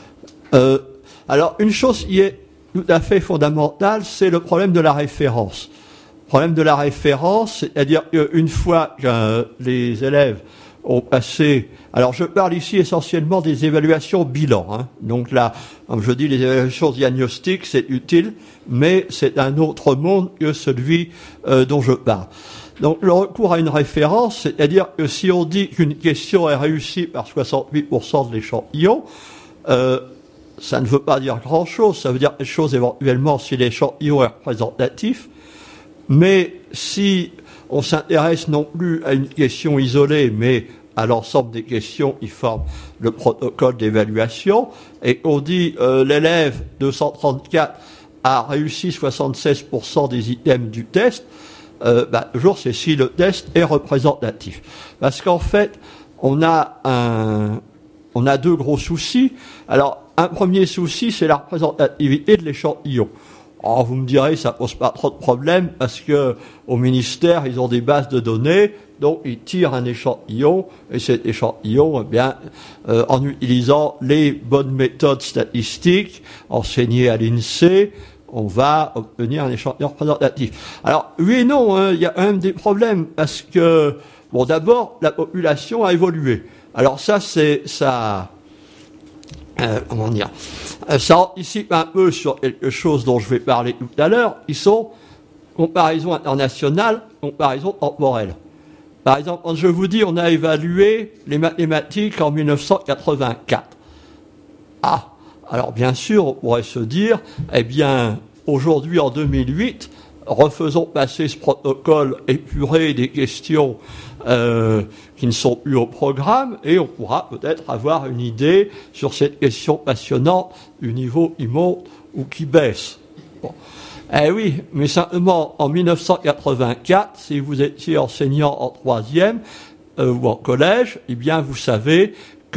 Euh, alors, une chose qui est tout à fait fondamentale, c'est le problème de la référence. Le problème de la référence, c'est-à-dire qu'une fois que euh, les élèves ont passé, alors je parle ici essentiellement des évaluations bilan, hein. Donc là, comme je dis, les évaluations diagnostiques, c'est utile, mais c'est un autre monde que celui euh, dont je parle. Donc le recours à une référence, c'est-à-dire que si on dit qu'une question est réussie par soixante-huit pour cent de l'échantillon, euh, ça ne veut pas dire grand-chose, ça veut dire quelque chose éventuellement si l'échantillon est représentatif, mais si on s'intéresse non plus à une question isolée, mais à l'ensemble des questions qui forment le protocole d'évaluation, et qu'on dit euh, l'élève deux cent trente-quatre a réussi soixante-seize pour cent des items du test, euh, bah, toujours c'est si le test est représentatif. Parce qu'en fait, on a un, on a deux gros soucis. Alors, un premier souci, c'est la représentativité de l'échantillon. Alors, vous me direz, ça pose pas trop de problème parce que au ministère, ils ont des bases de données, donc ils tirent un échantillon et cet échantillon, eh bien, euh, en utilisant les bonnes méthodes statistiques enseignées à l'INSEE, on va obtenir un échantillon représentatif. Alors, oui et non, hein, il y a quand même des problèmes parce que, bon, d'abord, la population a évolué. Alors ça, c'est ça. Euh, comment dire, ça anticipe un peu sur quelque chose dont je vais parler tout à l'heure. Ils sont comparaison internationale, comparaison temporelle. Par exemple, quand je vous dis, on a évalué les mathématiques en mille neuf cent quatre-vingt-quatre. Ah, alors bien sûr, on pourrait se dire, eh bien, aujourd'hui en deux mille huit, refaisons passer ce protocole épuré des questions euh, qui ne sont plus au programme, et on pourra peut-être avoir une idée sur cette question passionnante du niveau qui monte ou qui baisse. Bon. Eh oui, mais simplement en mille neuf cent quatre-vingt-quatre, si vous étiez enseignant en troisième euh, ou en collège, eh bien vous savez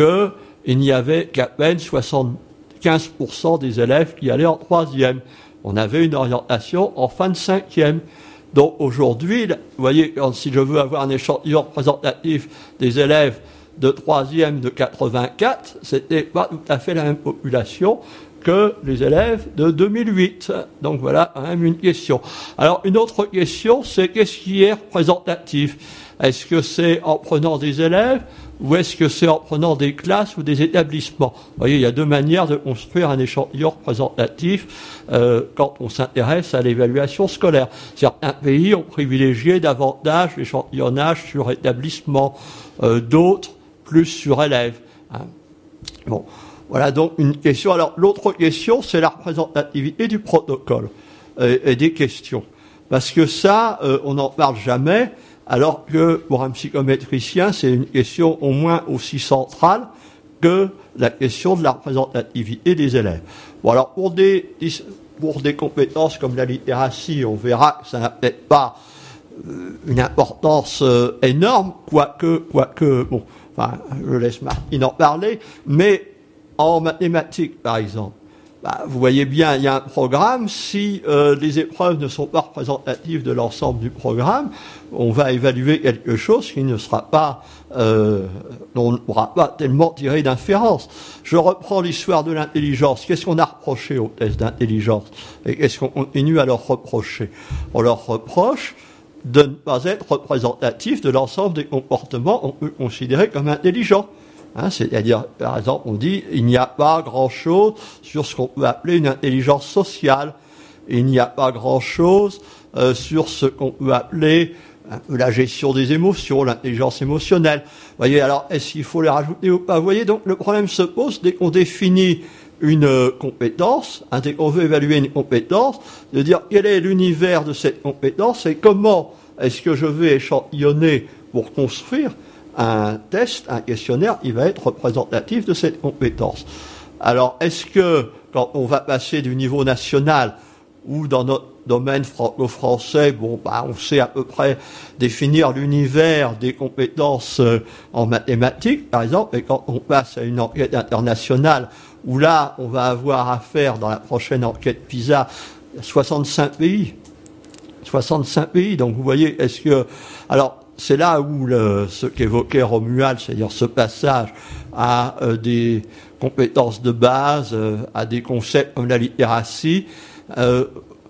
qu'il n'y avait qu'à peine soixante-quinze pour cent des élèves qui allaient en troisième. On avait une orientation en fin de cinquième. Donc aujourd'hui, vous voyez, si je veux avoir un échantillon représentatif des élèves de troisième de quatre-vingt-quatre, c'était pas tout à fait la même population que les élèves de deux mille huit. Donc voilà, quand même une question. Alors une autre question, c'est qu'est-ce qui est représentatif? Est-ce que c'est en prenant des élèves ou est-ce que c'est en prenant des classes ou des établissements? Vous voyez, il y a deux manières de construire un échantillon représentatif euh, quand on s'intéresse à l'évaluation scolaire. Certains pays ont privilégié davantage l'échantillonnage sur établissement, euh, d'autres plus sur élèves. Hein. Bon. Voilà donc une question. Alors l'autre question, c'est la représentativité du protocole euh, et des questions. Parce que ça, euh, on n'en parle jamais, alors que pour un psychométricien, c'est une question au moins aussi centrale que la question de la représentativité des élèves. Bon alors pour des, pour des compétences comme la littératie, on verra que ça n'a peut-être pas euh, une importance euh, énorme, quoique, quoique, bon, enfin, je laisse Martine en parler, mais en mathématiques, par exemple, bah, vous voyez bien, il y a un programme. Si euh, les épreuves ne sont pas représentatives de l'ensemble du programme, on va évaluer quelque chose qui ne sera pas, euh, on ne pourra pas tellement tirer d'inférence. Je reprends l'histoire de l'intelligence. Qu'est-ce qu'on a reproché aux tests d'intelligence et qu'est-ce qu'on continue à leur reprocher? On leur reproche de ne pas être représentatif de l'ensemble des comportements qu'on peut considérer comme intelligents. Hein, c'est-à-dire, par exemple, on dit il n'y a pas grand-chose sur ce qu'on peut appeler une intelligence sociale. Il n'y a pas grand-chose euh, sur ce qu'on peut appeler hein, la gestion des émotions, l'intelligence émotionnelle. Vous voyez, alors, est-ce qu'il faut les rajouter ou pas? Vous voyez, donc le problème se pose dès qu'on définit une euh, compétence, hein, dès qu'on veut évaluer une compétence, de dire quel est l'univers de cette compétence et comment est-ce que je vais échantillonner pour construire un test, un questionnaire, il va être représentatif de cette compétence. Alors, est-ce que, quand on va passer du niveau national, ou dans notre domaine franco-français, bon, bah, on sait à peu près définir l'univers des compétences euh, en mathématiques, par exemple, et quand on passe à une enquête internationale, où là, on va avoir affaire, dans la prochaine enquête PISA, soixante-cinq pays. soixante-cinq pays, donc vous voyez, est-ce que... Alors, c'est là où le, ce qu'évoquait Romuald, c'est-à-dire ce passage à euh, des compétences de base, euh, à des concepts comme la littératie, euh,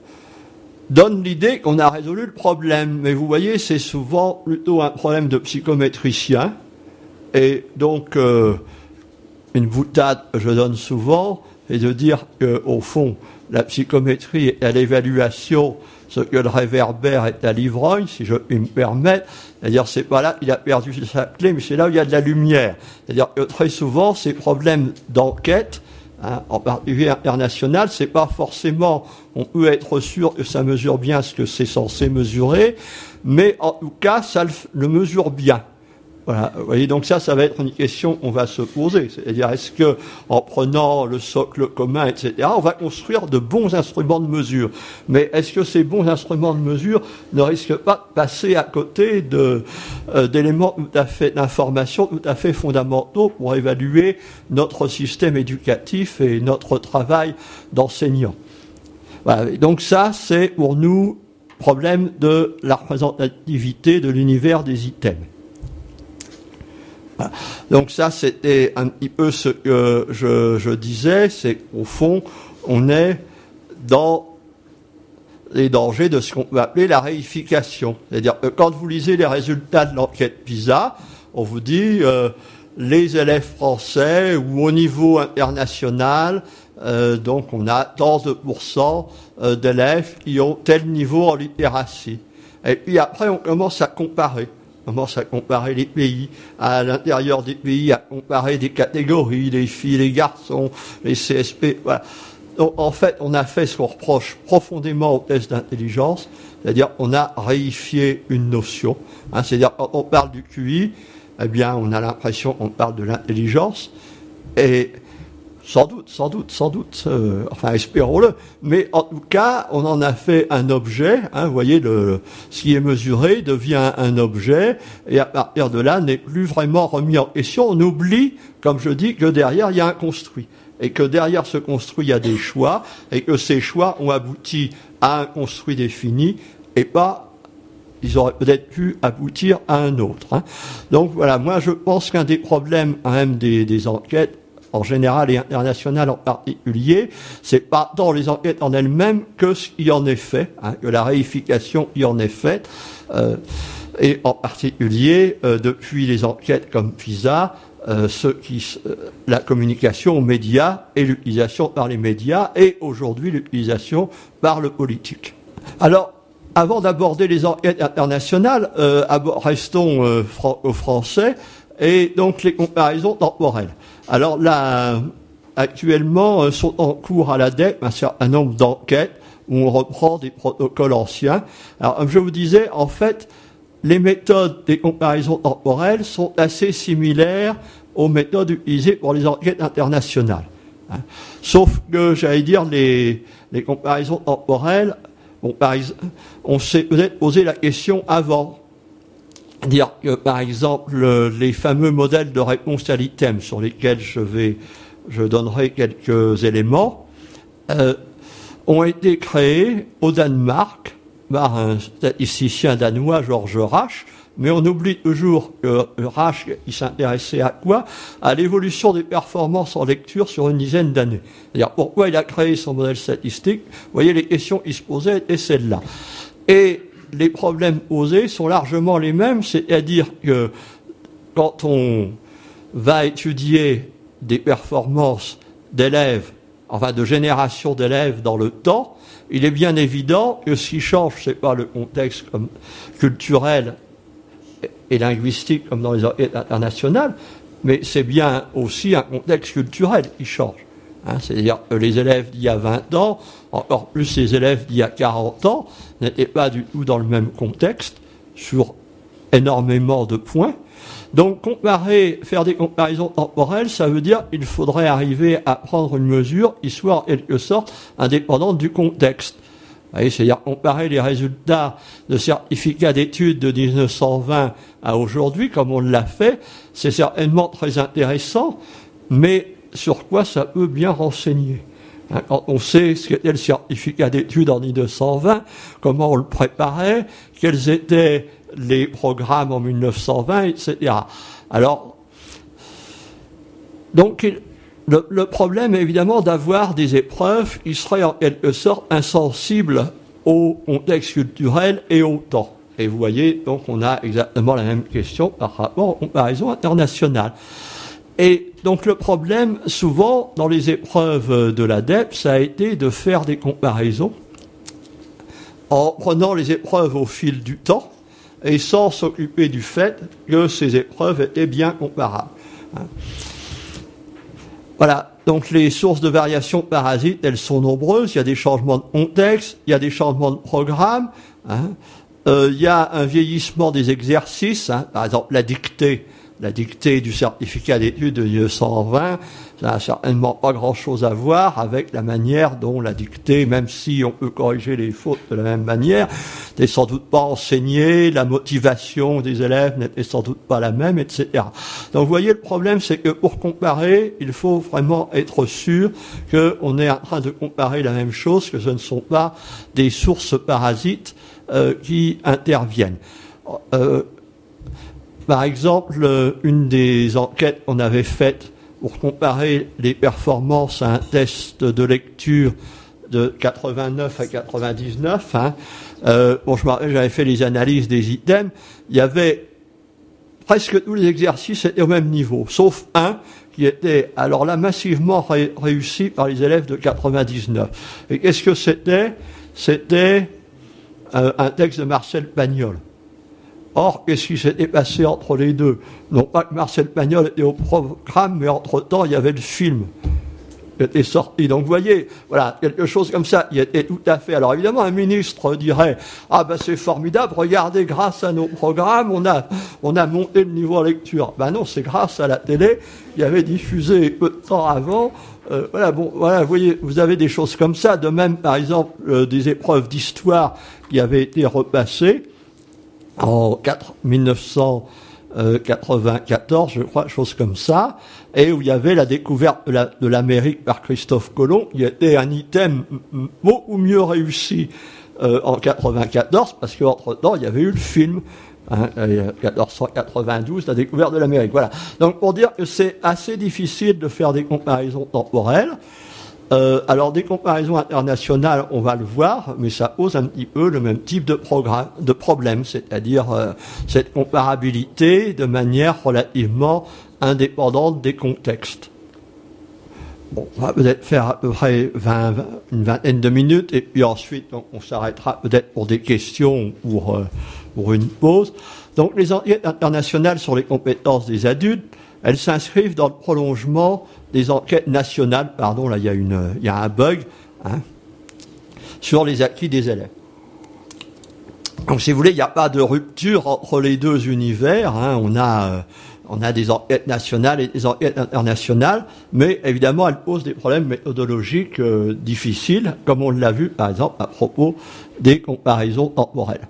donne l'idée qu'on a résolu le problème. Mais vous voyez, c'est souvent plutôt un problème de psychométricien. Et donc, euh, une boutade que je donne souvent, est de dire qu'au fond, la psychométrie est à l'évaluation ce que le réverbère est à l'ivrogne, si je puis me permettre. C'est-à-dire, c'est pas là qu'il a perdu sa clé, mais c'est là où il y a de la lumière. C'est-à-dire que très souvent, ces problèmes d'enquête, hein, en particulier international, c'est pas forcément, on peut être sûr que ça mesure bien ce que c'est censé mesurer, mais en tout cas, ça le, le mesure bien. Voilà, vous voyez, donc ça, ça va être une question qu'on va se poser. C'est-à-dire, est-ce que, en prenant le socle commun, et cetera, on va construire de bons instruments de mesure? Mais est-ce que ces bons instruments de mesure ne risquent pas de passer à côté de, euh, d'éléments tout à fait, d'informations tout à fait fondamentaux pour évaluer notre système éducatif et notre travail d'enseignant? Voilà, et donc ça, c'est pour nous, problème de la représentativité de l'univers des items. Voilà. Donc ça, c'était un petit peu ce que je, je disais, c'est qu'au fond, on est dans les dangers de ce qu'on peut appeler la réification. C'est-à-dire que quand vous lisez les résultats de l'enquête PISA, on vous dit, euh, les élèves français ou au niveau international, euh, donc on a tant de pourcents euh, d'élèves qui ont tel niveau en littératie. Et puis après, on commence à comparer. On commence à comparer les pays, à l'intérieur des pays, à comparer des catégories, les filles, les garçons, les C S P, voilà. Donc, en fait, on a fait ce qu'on reproche profondément aux tests d'intelligence, c'est-à-dire on a réifié une notion. Hein, c'est-à-dire quand on parle du Q I, eh bien, on a l'impression qu'on parle de l'intelligence, et sans doute, sans doute, sans doute, euh, enfin, espérons-le, mais en tout cas, on en a fait un objet, hein, vous voyez, le, ce qui est mesuré devient un objet, et à partir de là, n'est plus vraiment remis en question. On oublie, comme je dis, que derrière, il y a un construit, et que derrière ce construit, il y a des choix, et que ces choix ont abouti à un construit défini, et pas, ils auraient peut-être pu aboutir à un autre. Hein. Donc voilà, moi je pense qu'un des problèmes, même des, des enquêtes, en général et international en particulier, c'est pas tant les enquêtes en elles-mêmes que ce qui en est fait, hein, que la réification y en est faite, euh, et en particulier euh, depuis les enquêtes comme PISA, euh, ce qui, euh, la communication aux médias et l'utilisation par les médias, et aujourd'hui l'utilisation par le politique. Alors, avant d'aborder les enquêtes internationales, euh, restons euh, franco-français, et donc les comparaisons temporelles. Alors là, actuellement, sont en cours à l'ADEPE un certain nombre d'enquêtes où on reprend des protocoles anciens. Alors, comme je vous disais, en fait, les méthodes des comparaisons temporelles sont assez similaires aux méthodes utilisées pour les enquêtes internationales. Hein. Sauf que, j'allais dire, les, les comparaisons temporelles, bon, par exemple, on s'est peut-être posé la question avant. Dire que, par exemple, les fameux modèles de réponse à l'item sur lesquels je vais, je donnerai quelques éléments, euh, ont été créés au Danemark par un statisticien danois, Georges Rasch, mais on oublie toujours que Rasch, il s'intéressait à quoi? À l'évolution des performances en lecture sur une dizaine d'années. C'est-à-dire, pourquoi il a créé son modèle statistique? Vous voyez, les questions qui se posaient étaient celles-là. Et les problèmes posés sont largement les mêmes, c'est-à-dire que quand on va étudier des performances d'élèves, enfin de génération d'élèves dans le temps, il est bien évident que ce qui change, c'est pas le contexte comme culturel et linguistique comme dans les enquêtes internationales, mais c'est bien aussi un contexte culturel qui change. Hein, c'est-à-dire que les élèves d'il y a vingt ans, encore plus les élèves d'il y a quarante ans, n'étaient pas du tout dans le même contexte sur énormément de points. Donc comparer, faire des comparaisons temporelles, ça veut dire qu'il faudrait arriver à prendre une mesure qui soit en quelque sorte indépendante du contexte. Vous voyez, c'est-à-dire comparer les résultats de certificats d'études de mille neuf cent vingt à aujourd'hui, comme on l'a fait, c'est certainement très intéressant, mais sur quoi ça peut bien renseigner. Hein, quand on sait ce qu'était le certificat d'études en mille neuf cent vingt, comment on le préparait, quels étaient les programmes en mille neuf cent vingt, et cetera. Alors, donc, le, le problème est évidemment d'avoir des épreuves qui seraient en quelque sorte insensibles au contexte culturel et au temps. Et vous voyez, donc, on a exactement la même question par rapport aux comparaisons internationales. Et donc le problème, souvent, dans les épreuves de l'ADEPE, ça a été de faire des comparaisons en prenant les épreuves au fil du temps et sans s'occuper du fait que ces épreuves étaient bien comparables. Voilà, donc les sources de variation parasites, elles sont nombreuses. Il y a des changements de contexte, il y a des changements de programme, hein. Euh, il y a un vieillissement des exercices, hein. Par exemple la dictée. La dictée du certificat d'études de mille neuf cent vingt, ça n'a certainement pas grand-chose à voir avec la manière dont la dictée, même si on peut corriger les fautes de la même manière, n'est sans doute pas enseignée, la motivation des élèves n'était sans doute pas la même, et cetera. Donc vous voyez, le problème, c'est que pour comparer, il faut vraiment être sûr qu'on est en train de comparer la même chose, que ce ne sont pas des sources parasites euh, qui interviennent. Euh, Par exemple, une des enquêtes qu'on avait faites pour comparer les performances à un test de lecture de quatre-vingt-neuf à quatre-vingt-dix-neuf, hein, euh, bon, je me rappelle, j'avais fait les analyses des items, il y avait presque tous les exercices étaient au même niveau, sauf un qui était, alors là, massivement ré- réussi par les élèves de quatre-vingt-dix-neuf. Et qu'est-ce que c'était? C'était euh, un texte de Marcel Pagnol. Or, qu'est-ce qui s'était passé entre les deux? Non pas que Marcel Pagnol était au programme, mais entre-temps, il y avait le film qui était sorti. Donc, vous voyez, voilà, quelque chose comme ça, il était tout à fait... Alors, évidemment, un ministre dirait « Ah, ben, c'est formidable, regardez, grâce à nos programmes, on a, on a monté le niveau en lecture. » Ben non, c'est grâce à la télé, il y avait diffusé peu de temps avant. Euh, voilà, bon, voilà, vous voyez, vous avez des choses comme ça. De même, par exemple, euh, des épreuves d'histoire qui avaient été repassées en mille neuf cent quatre-vingt-quatorze, je crois, chose comme ça, et où il y avait la découverte de, la, de l'Amérique par Christophe Colomb, qui était un item beaucoup mieux réussi euh, en quatre-vingt-quatorze, parce qu'entre-temps, il y avait eu le film, hein, quatorze cent quatre-vingt-douze, la découverte de l'Amérique. Voilà. Donc, pour dire que c'est assez difficile de faire des comparaisons temporelles. Euh, alors, des comparaisons internationales, on va le voir, mais ça pose un petit peu le même type de, programme, de problème, c'est-à-dire euh, cette comparabilité de manière relativement indépendante des contextes. Bon, on va peut-être faire à peu près vingt, vingt, une vingtaine de minutes, et puis ensuite, on, on s'arrêtera peut-être pour des questions ou pour, euh, pour une pause. Donc, les enquêtes internationales sur les compétences des adultes, elles s'inscrivent dans le prolongement des enquêtes nationales, pardon, là il y a une, il y a un bug, hein, sur les acquis des élèves. Donc si vous voulez, il n'y a pas de rupture entre les deux univers, hein, on a, euh, on a des enquêtes nationales et des enquêtes internationales, mais évidemment elles posent des problèmes méthodologiques euh, difficiles, comme on l'a vu par exemple à propos des comparaisons temporelles.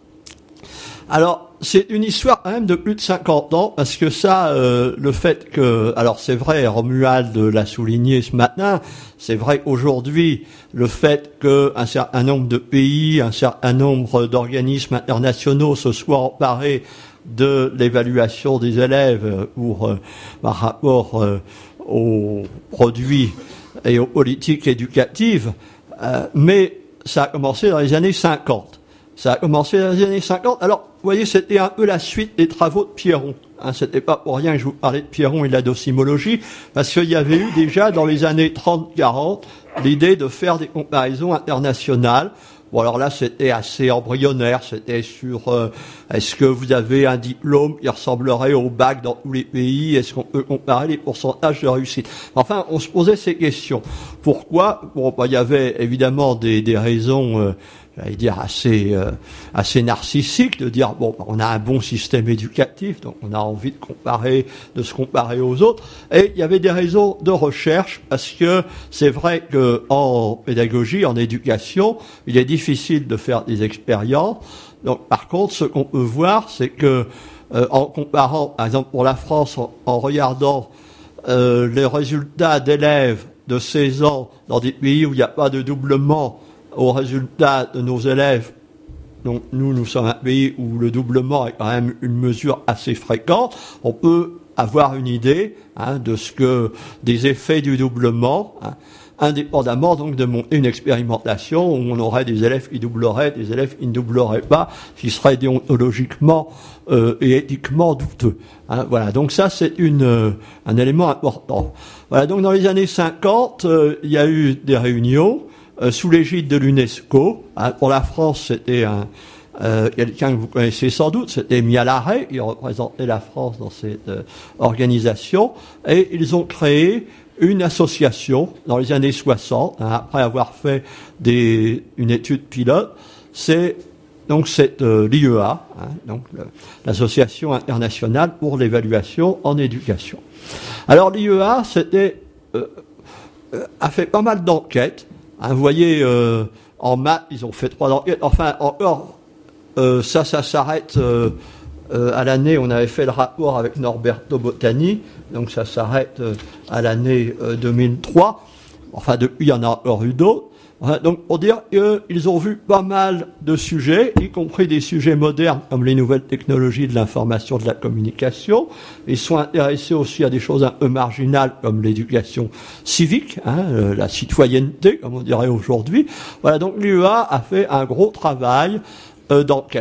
Alors, c'est une histoire quand même de plus de cinquante ans, parce que ça, euh, le fait que, alors c'est vrai, Romuald l'a souligné ce matin, c'est vrai aujourd'hui, le fait qu'un certain nombre de pays, un certain nombre d'organismes internationaux se soient emparés de l'évaluation des élèves pour, euh, par rapport euh, aux produits et aux politiques éducatives, euh, mais ça a commencé dans les années cinquante. Ça a commencé dans les années cinquante. Alors, vous voyez, c'était un peu la suite des travaux de Pierron. Hein, c'était pas pour rien que je vous parlais de Pierron et de la docimologie, parce qu'il y avait eu déjà dans les années trente quarante l'idée de faire des comparaisons internationales. Bon, alors là, c'était assez embryonnaire. C'était sur euh, est-ce que vous avez un diplôme qui ressemblerait au bac dans tous les pays? Est-ce qu'on peut comparer les pourcentages de réussite? Enfin, on se posait ces questions. Pourquoi? Bon, bah, il y avait évidemment des, des raisons... Euh, j'allais dire assez euh, assez narcissique, de dire bon, on a un bon système éducatif, donc on a envie de comparer, de se comparer aux autres. Et il y avait des raisons de recherche, parce que c'est vrai que en pédagogie, en éducation, il est difficile de faire des expériences. Donc par contre, ce qu'on peut voir, c'est que euh, en comparant, par exemple pour la France, en, en regardant euh, les résultats d'élèves de seize ans dans des pays où il n'y a pas de doublement aux résultats de nos élèves. Donc nous, nous sommes un pays où le doublement est quand même une mesure assez fréquente. On peut avoir une idée hein, de ce que des effets du doublement, hein, indépendamment donc de monter une expérimentation où on aurait des élèves qui doubleraient, des élèves qui ne doubleraient pas, ce qui serait déontologiquement euh, et éthiquement douteux. Hein, voilà, donc ça c'est une euh, un élément important. Voilà, donc dans les années cinquante, euh, il y a eu des réunions Euh, sous l'égide de l'UNESCO. Hein, pour la France, c'était un euh, quelqu'un que vous connaissez sans doute, c'était Mialaré, qui représentait la France dans cette euh, organisation, et ils ont créé une association dans les années soixante, hein, après avoir fait des, une étude pilote. C'est donc c'est euh, l'I E A, hein, donc le, l'Association internationale pour l'évaluation en éducation. Alors l'I E A, c'était euh, euh, a fait pas mal d'enquêtes. Hein, vous voyez, euh, en maths, ils ont fait trois enquêtes. Enfin, encore, euh, ça, ça s'arrête euh, euh, à l'année. On avait fait le rapport avec Norberto Bottani, donc ça s'arrête euh, à l'année euh, deux mille trois. Enfin, depuis, il y en a encore eu d'autres. Hein, donc, pour dire qu'ils ont vu pas mal de sujets, y compris des sujets modernes comme les nouvelles technologies de l'information, de la communication. Ils sont intéressés aussi à des choses un peu marginales comme l'éducation civique, hein, euh, la citoyenneté, comme on dirait aujourd'hui. Voilà, donc l'U E A a fait un gros travail euh, d'enquête.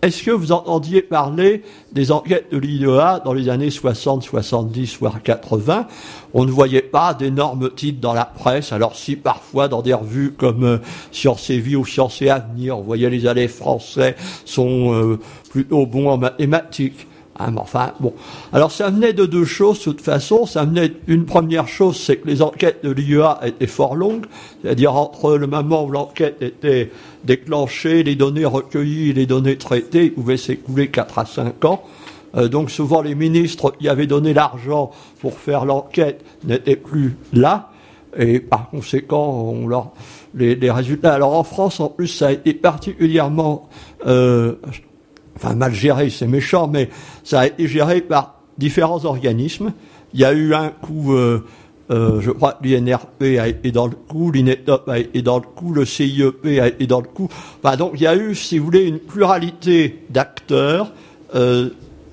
est-ce que vous entendiez parler des enquêtes de l'I E A dans les années soixante, soixante-dix, voire quatre-vingts? On ne voyait pas d'énormes titres dans la presse, alors si parfois dans des revues comme euh, Sciences et Vie ou Sciences et Avenir, on voyait les élèves français sont euh, plutôt bons en mathématiques. Ah, mais enfin, bon. Alors, ça venait de deux choses, de toute façon. Ça venait d'une première chose, c'est que les enquêtes de l'I E A étaient fort longues. C'est-à-dire, entre le moment où l'enquête était déclenchée, les données recueillies, les données traitées, il pouvait s'écouler quatre à cinq ans. Euh, donc, souvent, les ministres qui avaient donné l'argent pour faire l'enquête n'étaient plus là. Et par conséquent, on leur, les, les résultats. Alors, en France, en plus, ça a été particulièrement, euh, enfin mal géré, c'est méchant, mais ça a été géré par différents organismes. Il y a eu un coup, euh, euh, je crois que l'I N R P a été dans le coup, l'INETOP a été dans le coup, le C I E P a été dans le coup. Enfin, donc il y a eu, si vous voulez, une pluralité d'acteurs euh,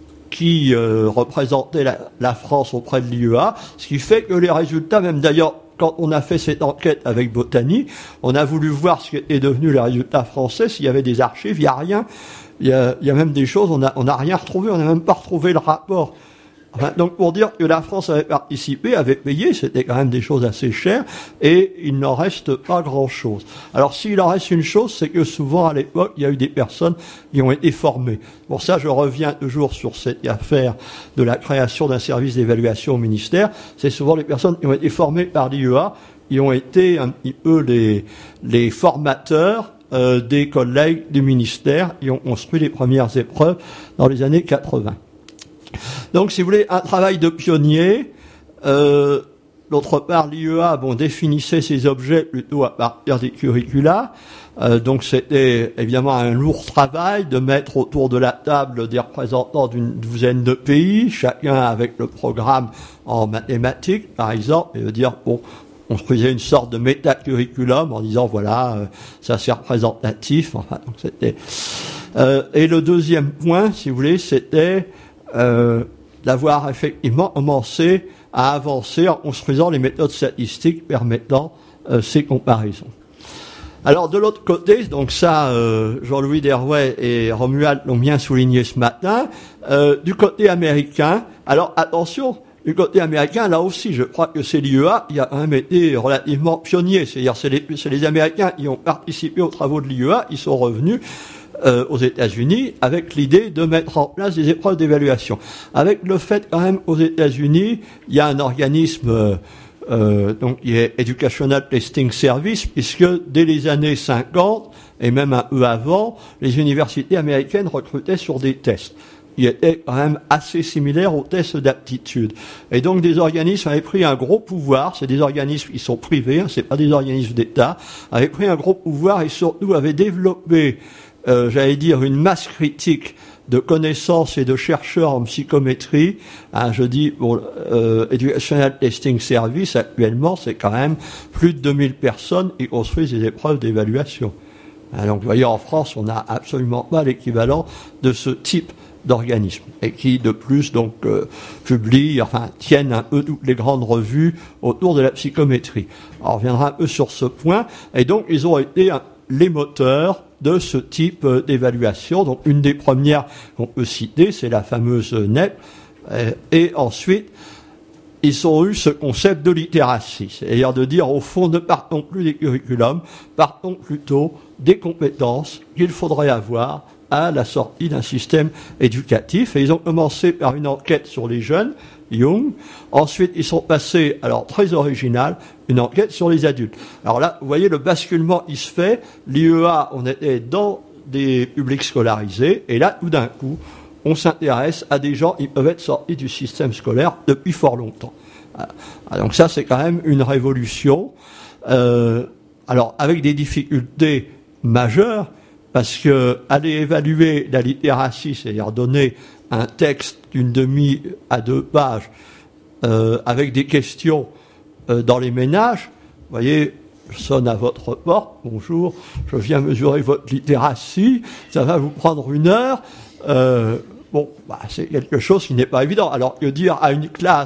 qui euh, représentaient la, la France auprès de l'I E A, ce qui fait que les résultats, même d'ailleurs, quand on a fait cette enquête avec Botany, on a voulu voir ce qui est devenu les résultats français, s'il y avait des archives, il n'y a rien. Il y a, il y a même des choses, on n'a on a rien retrouvé, on n'a même pas retrouvé le rapport. Enfin, donc pour dire que la France avait participé, avait payé, c'était quand même des choses assez chères, et il n'en reste pas grand-chose. Alors s'il en reste une chose, c'est que souvent à l'époque, il y a eu des personnes qui ont été formées. Pour ça, je reviens toujours sur cette affaire de la création d'un service d'évaluation au ministère. C'est souvent les personnes qui ont été formées par l'I E A, qui ont été un petit peu les, les formateurs Euh, des collègues du ministère qui ont construit les premières épreuves dans les années quatre-vingts. Donc, si vous voulez, un travail de pionnier. Euh, d'autre part, l'I E A, bon, définissait ses objets plutôt à partir des curricula. Euh, donc, c'était évidemment un lourd travail de mettre autour de la table des représentants d'une douzaine de pays, chacun avec le programme en mathématiques, par exemple, et de dire, bon, on faisait une sorte de métacurriculum en disant voilà, euh, ça c'est représentatif. Enfin, donc c'était. Euh, et le deuxième point, si vous voulez, c'était euh, d'avoir effectivement commencé à avancer en construisant les méthodes statistiques permettant euh, ces comparaisons. Alors de l'autre côté, donc ça, euh, Jean-Louis Derouet et Romuald l'ont bien souligné ce matin. Euh, du côté américain, alors attention. Du côté américain, là aussi, je crois que c'est l'I E A qui a quand même été relativement pionnier. C'est-à-dire, c'est les, c'est les Américains qui ont participé aux travaux de l'I E A, ils sont revenus euh, aux États-Unis avec l'idée de mettre en place des épreuves d'évaluation. Avec le fait quand même aux États-Unis, il y a un organisme euh, euh, donc qui est Educational Testing Service, puisque dès les années cinquante et même un peu avant, les universités américaines recrutaient sur des tests. Il était quand même assez similaire aux tests d'aptitude. Et donc des organismes avaient pris un gros pouvoir, c'est des organismes qui sont privés, hein, c'est pas des organismes d'État, avaient pris un gros pouvoir et surtout avaient développé, euh, j'allais dire, une masse critique de connaissances et de chercheurs en psychométrie. Hein, je dis, bon, euh, Educational Testing Service, actuellement, c'est quand même plus de deux mille personnes qui construisent des épreuves d'évaluation. Hein, donc vous voyez, en France, on n'a absolument pas l'équivalent de ce type d'organismes, et qui, de plus, donc, euh, publient, enfin, tiennent un peu toutes les grandes revues autour de la psychométrie. Alors, on reviendra un peu sur ce point, et donc, ils ont été un, les moteurs de ce type euh, d'évaluation. Donc, une des premières qu'on peut citer, c'est la fameuse N E P, euh, et ensuite, ils ont eu ce concept de littératie, c'est-à-dire de dire, au fond, ne partons plus des curriculums, partons plutôt des compétences qu'il faudrait avoir à la sortie d'un système éducatif. Et ils ont commencé par une enquête sur les jeunes, Young. Ensuite, ils sont passés, alors très original, une enquête sur les adultes. Alors là, vous voyez le basculement qui se fait. L'I E A, on était dans des publics scolarisés, et là, tout d'un coup, on s'intéresse à des gens qui peuvent être sortis du système scolaire depuis fort longtemps. Voilà. Donc ça, c'est quand même une révolution. Euh, alors, avec des difficultés majeures, parce que aller évaluer la littératie, c'est-à-dire donner un texte d'une demi à deux pages euh, avec des questions euh, dans les ménages, vous voyez, je sonne à votre porte, bonjour, je viens mesurer votre littératie, ça va vous prendre une heure. Euh, bon, bah, c'est quelque chose qui n'est pas évident. Alors que dire à une classe,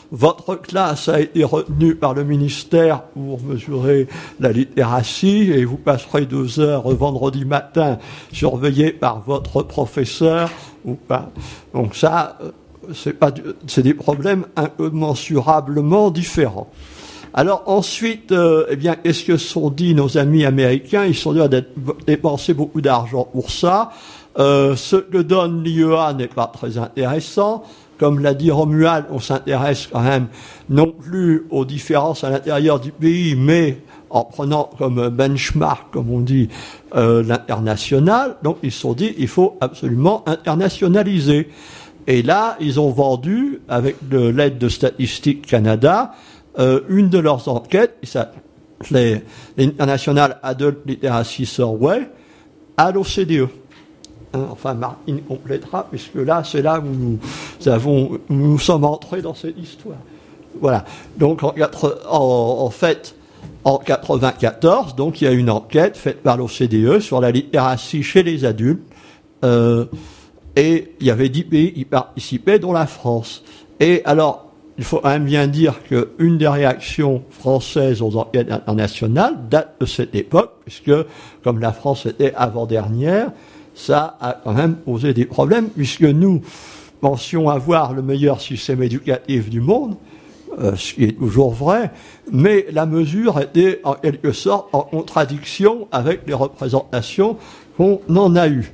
votre classe a été retenue par le ministère pour mesurer la littératie et vous passerez deux heures vendredi matin surveillé par votre professeur ou pas. Donc ça, c'est pas, c'est des problèmes incommensurablement différents. Alors ensuite, euh, eh bien, qu'est-ce que sont dit nos amis américains? Ils sont dit à dépenser beaucoup d'argent pour ça. Euh, ce que donne l'I E A n'est pas très intéressant. Comme l'a dit Romuald, on s'intéresse quand même non plus aux différences à l'intérieur du pays, mais en prenant comme benchmark, comme on dit, euh, l'international. Donc ils se sont dit, il faut absolument internationaliser. Et là, ils ont vendu, avec de l'aide de Statistique Canada, euh, une de leurs enquêtes, qui s'appelait l'International Adult Literacy Survey, à l'O C D E. Hein, enfin, Martine complétera, puisque là, c'est là où nous, avons, où nous sommes entrés dans cette histoire. Voilà. Donc, en, en, en fait, en quatre-vingt-quatorze, donc, il y a une enquête faite par l'O C D E sur la littératie chez les adultes, euh, et il y avait dix pays qui participaient, dont la France. Et alors, il faut quand même bien dire qu'une des réactions françaises aux enquêtes internationales date de cette époque, puisque, comme la France était avant-dernière, ça a quand même posé des problèmes, puisque nous pensions avoir le meilleur système éducatif du monde, euh, ce qui est toujours vrai, mais la mesure était en quelque sorte en contradiction avec les représentations qu'on en a eues.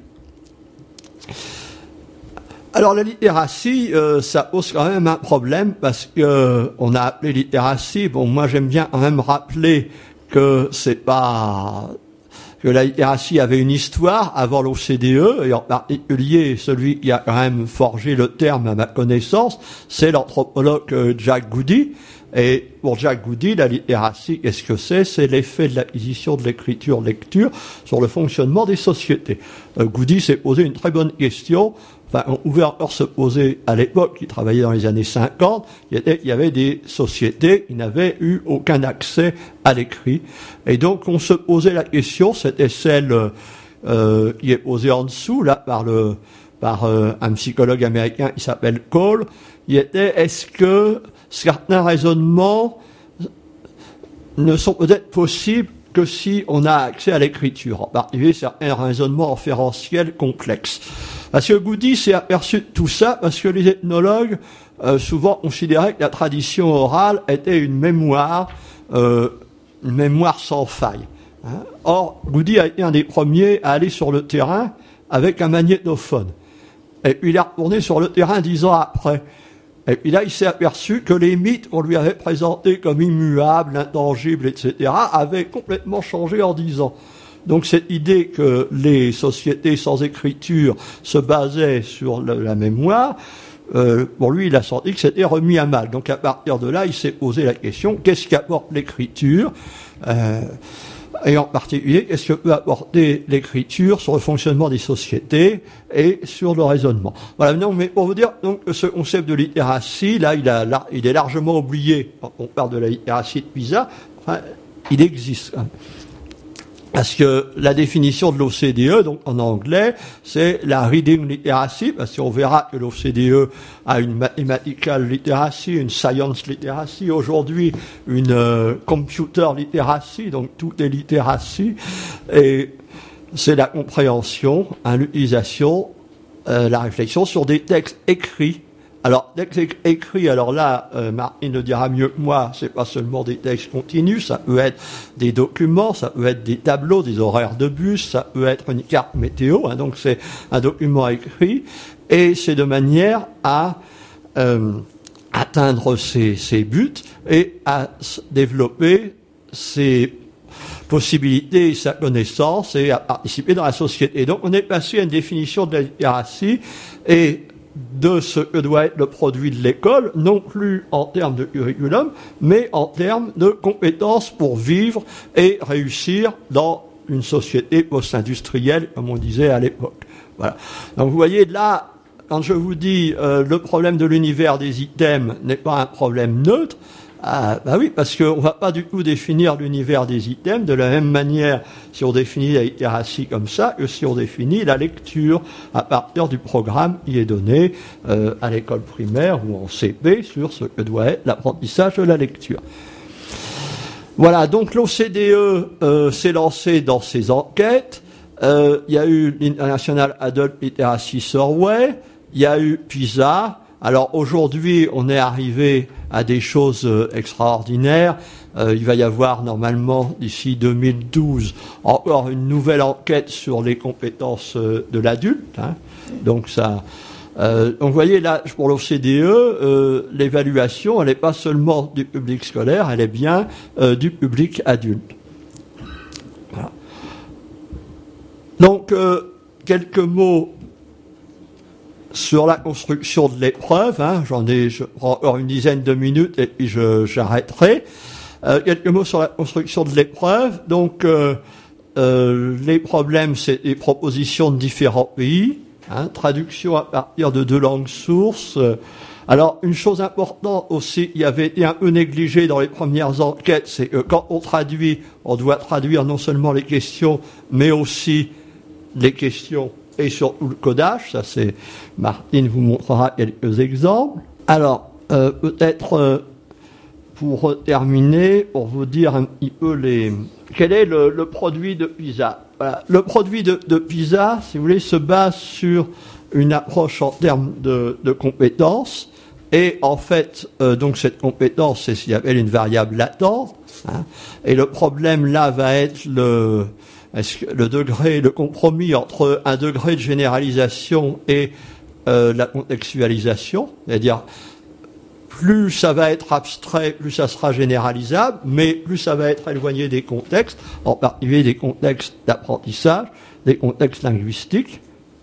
Alors la littératie, euh, ça pose quand même un problème, parce que euh, on a appelé littératie, bon moi j'aime bien quand même rappeler que c'est pas... que la littératie avait une histoire avant l'O C D E, et en particulier celui qui a quand même forgé le terme à ma connaissance, c'est l'anthropologue Jack Goody. Et pour Jack Goody, la littératie, qu'est-ce que c'est? C'est l'effet de l'acquisition de l'écriture-lecture sur le fonctionnement des sociétés. Euh, Goody s'est posé une très bonne question. Enfin, on pouvait encore se poser à l'époque, qui travaillait dans les années cinquante, il y, était, il y avait des sociétés qui n'avaient eu aucun accès à l'écrit. Et donc, on se posait la question, c'était celle euh, qui est posée en dessous, là, par le par euh, un psychologue américain qui s'appelle Cole, il était, est-ce que certains raisonnements ne sont peut-être possibles que si on a accès à l'écriture, en particulier certains raisonnements inférentiels complexes. Parce que Goody s'est aperçu de tout ça, parce que les ethnologues euh, souvent considéraient que la tradition orale était une mémoire, euh, une mémoire sans faille. Hein. Or, Goody a été un des premiers à aller sur le terrain avec un magnétophone. Et puis il est retourné sur le terrain dix ans après. Et puis là, il s'est aperçu que les mythes qu'on lui avait présentés comme immuables, intangibles, et cetera, avaient complètement changé en dix ans. Donc cette idée que les sociétés sans écriture se basaient sur la, la mémoire, euh, pour lui, il a senti que c'était remis à mal. Donc à partir de là, il s'est posé la question, qu'est-ce qu'apporte l'écriture euh, et en particulier, qu'est-ce que peut apporter l'écriture sur le fonctionnement des sociétés et sur le raisonnement. Voilà, non, mais pour vous dire donc que ce concept de littératie, là, il, a, il est largement oublié quand on parle de la littératie de Pisa. Enfin, il existe quand même. Parce que la définition de l'O C D E, donc en anglais, c'est la reading literacy, parce qu'on verra que l'O C D E a une mathematical literacy, une science literacy, aujourd'hui une euh, computer literacy, donc tout est literacy, et c'est la compréhension, hein, l'utilisation, euh, la réflexion sur des textes écrits. Alors, texte écrit, alors là, euh, Martine le dira mieux que moi, c'est pas seulement des textes continus, ça peut être des documents, ça peut être des tableaux, des horaires de bus, ça peut être une carte météo, hein, donc c'est un document écrit, et c'est de manière à euh, atteindre ses, ses buts et à développer ses possibilités, sa connaissance et à participer dans la société. Et donc, on est passé à une définition de la littératie et de ce que doit être le produit de l'école, non plus en termes de curriculum, mais en termes de compétences pour vivre et réussir dans une société post-industrielle, comme on disait à l'époque. Voilà. Donc vous voyez là, quand je vous dis euh, le problème de l'univers des items n'est pas un problème neutre, Ah, bah oui, parce qu'on va pas du tout définir l'univers des items de la même manière si on définit la littératie comme ça que si on définit la lecture à partir du programme qui est donné euh, à l'école primaire ou en C P sur ce que doit être l'apprentissage de la lecture. Voilà, donc l'O C D E euh, s'est lancé dans ses enquêtes. Euh, il y a eu l'International Adult Literacy Survey, il y a eu PISA. Alors aujourd'hui, on est arrivé à des choses euh, extraordinaires. Euh, il va y avoir normalement, d'ici deux mille douze, encore une nouvelle enquête sur les compétences euh, de l'adulte. Hein. Donc ça, euh, donc vous voyez là, pour l'O C D E, euh, l'évaluation, elle n'est pas seulement du public scolaire, elle est bien euh, du public adulte. Voilà. Donc euh, quelques mots sur la construction de l'épreuve, hein, j'en ai je prends encore une dizaine de minutes et puis je, j'arrêterai. Euh, quelques mots sur la construction de l'épreuve. Donc, euh, euh, les problèmes, c'est des propositions de différents pays, hein, traduction à partir de deux langues sources. Alors, une chose importante aussi, il y avait été un peu négligé dans les premières enquêtes, c'est que quand on traduit, on doit traduire non seulement les questions, mais aussi les questions et surtout le codage. Ça, c'est Martine vous montrera quelques exemples. Alors, euh, peut-être euh, pour terminer, pour vous dire un petit peu les quel est le, le produit de PISA. Voilà. Le produit de, de PISA, si vous voulez, se base sur une approche en termes de, de compétences. Et en fait, euh, donc cette compétence, c'est ce qu'il appelle une variable latente. Hein, et le problème là va être le Est-ce que le degré, le compromis entre un degré de généralisation et euh, la contextualisation, c'est-à-dire plus ça va être abstrait, plus ça sera généralisable, mais plus ça va être éloigné des contextes, en particulier des contextes d'apprentissage, des contextes linguistiques.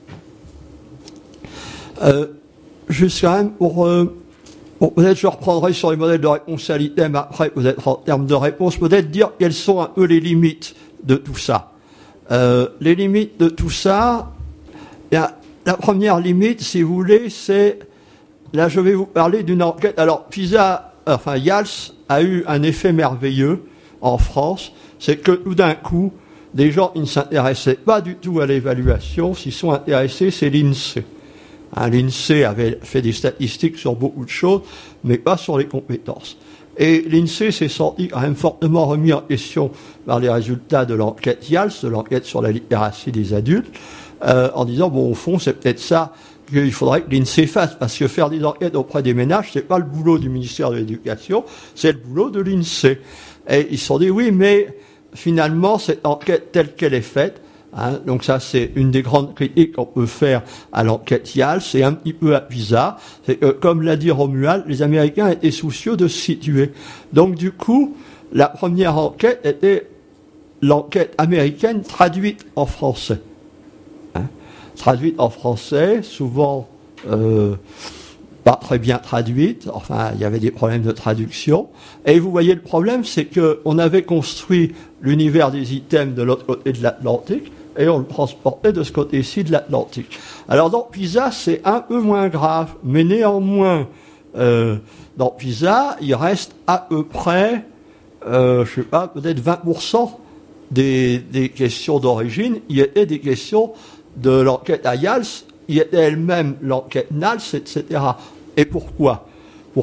Euh, juste quand même pour, euh, bon, peut-être je reprendrai sur les modèles de réponse à l'item après, peut-être en termes de réponse, peut-être dire quelles sont un peu les limites de tout ça. Euh, les limites de tout ça, la, la première limite, si vous voulez, c'est, là je vais vous parler d'une enquête. Alors PISA, enfin YALS a eu un effet merveilleux en France, c'est que tout d'un coup, des gens qui ne s'intéressaient pas du tout à l'évaluation, s'ils sont intéressés, c'est l'INSEE. Hein, L'INSEE avait fait des statistiques sur beaucoup de choses, mais pas sur les compétences. Et l'INSEE s'est senti quand même fortement remis en question par les résultats de l'enquête YALS, de l'enquête sur la littératie des adultes, euh, en disant, bon, au fond, c'est peut-être ça qu'il faudrait que l'INSEE fasse, parce que faire des enquêtes auprès des ménages, c'est pas le boulot du ministère de l'Éducation, c'est le boulot de l'INSEE. Et ils se sont dit, oui, mais finalement, cette enquête telle qu'elle est faite, hein, donc ça, c'est une des grandes critiques qu'on peut faire à l'enquête YALS, c'est un petit peu à PISA, c'est que, comme l'a dit Romuald, les Américains étaient soucieux de se situer. Donc, du coup, la première enquête était l'enquête américaine traduite en français. Hein, traduite en français, souvent euh, pas très bien traduite, enfin, il y avait des problèmes de traduction. Et vous voyez, le problème, c'est qu'on avait construit l'univers des items de l'autre côté de l'Atlantique, et on le transportait de ce côté-ci de l'Atlantique. Alors dans PISA, c'est un peu moins grave, mais néanmoins, euh, dans PISA, il reste à peu près, euh, je sais pas, peut-être vingt pour cent des, des questions d'origine, il y était des questions de l'enquête à YALS, il y était elle-même l'enquête NALS, et cetera. Et pourquoi ? Pourquoi ?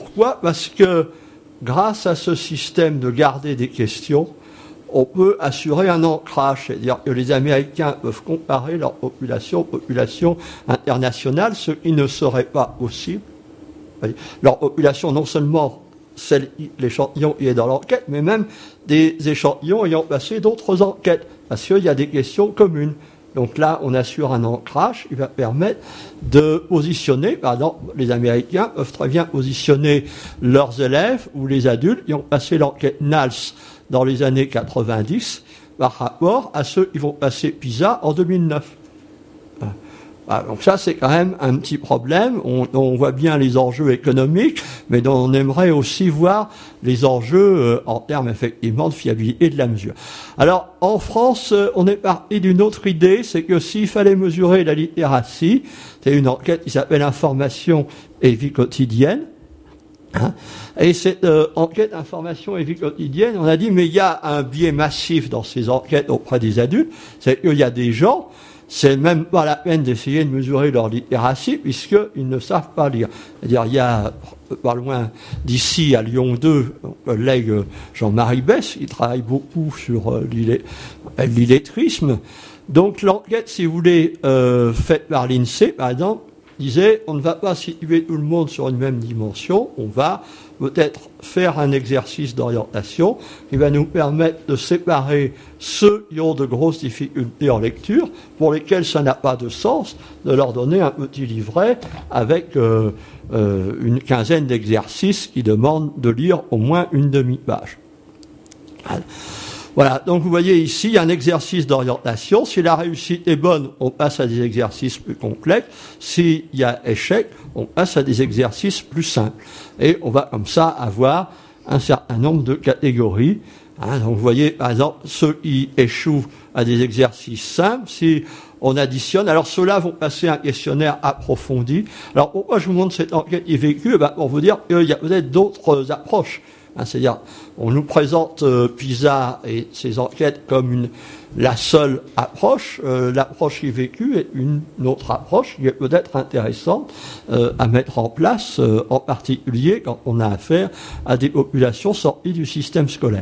Parce que grâce à ce système de garder des questions, on peut assurer un ancrage, c'est-à-dire que les Américains peuvent comparer leur population aux populations internationales, ce qui ne serait pas possible. Leur population, non seulement celle, l'échantillon qui est dans l'enquête, mais même des échantillons ayant passé d'autres enquêtes, parce qu'il y a des questions communes. Donc là, on assure un ancrage qui va permettre de positionner, par exemple, les Américains peuvent très bien positionner leurs élèves ou les adultes qui ont passé l'enquête NALS dans les années quatre-vingt-dix par rapport à ceux qui vont passer PISA en deux mille neuf. Ah, donc ça, c'est quand même un petit problème. On, on voit bien les enjeux économiques, mais on aimerait aussi voir les enjeux euh, en termes effectivement de fiabilité de la mesure. Alors, en France, euh, on est parti d'une autre idée, c'est que s'il fallait mesurer la littératie, c'est une enquête qui s'appelle Information et vie quotidienne. Hein. Et cette euh, enquête information et vie quotidienne, on a dit, mais il y a un biais massif dans ces enquêtes auprès des adultes, c'est qu'il y a des gens, c'est même pas la peine d'essayer de mesurer leur littératie, puisqu'ils ne savent pas lire. C'est-à-dire, il y a, pas loin d'ici, à Lyon deux, mon collègue Jean-Marie Besse, il travaille beaucoup sur euh, l'illettrisme. Donc, l'enquête, si vous voulez, euh, faite par l'INSEE, par exemple, disait, on ne va pas situer tout le monde sur une même dimension, on va peut-être faire un exercice d'orientation qui va nous permettre de séparer ceux qui ont de grosses difficultés en lecture, pour lesquels ça n'a pas de sens, de leur donner un petit livret avec euh, euh, une quinzaine d'exercices qui demandent de lire au moins une demi-page. Voilà. Voilà, donc vous voyez ici, il y a un exercice d'orientation. Si la réussite est bonne, on passe à des exercices plus complexes. S'il y a échec, on passe à des exercices plus simples. Et on va comme ça avoir un certain nombre de catégories. Hein, donc vous voyez, par exemple, ceux qui échouent à des exercices simples, si on additionne, alors ceux-là vont passer un questionnaire approfondi. Alors pourquoi je vous montre cette enquête qui est vécue? Ben, pour vous dire qu'il y a peut-être d'autres approches. Hein, c'est-à-dire, on nous présente euh, PISA et ses enquêtes comme une, la seule approche. Euh, l'approche qui est vécue est une autre approche qui est peut-être intéressante euh, à mettre en place, euh, en particulier quand on a affaire à des populations sorties du système scolaire.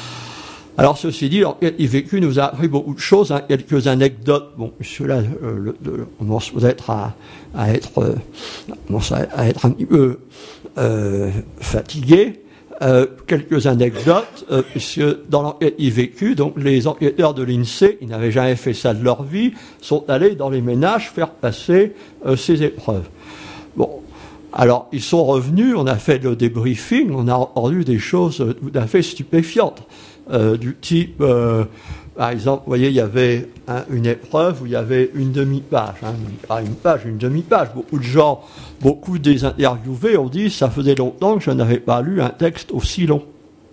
Alors, ceci dit, l'enquête qui est vécue nous a appris beaucoup de choses, hein, quelques anecdotes. Bon, cela, euh, le, le, on commence peut-être à, à être, euh, commence à, à être un petit peu euh, fatigué. Euh, quelques anecdotes, euh, puisque dans l'enquête I V Q, donc les enquêteurs de l'INSEE, qui n'avaient jamais fait ça de leur vie, sont allés dans les ménages faire passer euh, ces épreuves. Bon, alors ils sont revenus, on a fait le débriefing, on a entendu des choses tout à fait stupéfiantes, euh, du type, euh, par exemple, vous voyez, il y avait hein, une épreuve où il y avait une demi-page, hein, pas une page, une demi-page. Beaucoup de gens, beaucoup des interviewés ont dit, ça faisait longtemps que je n'avais pas lu un texte aussi long.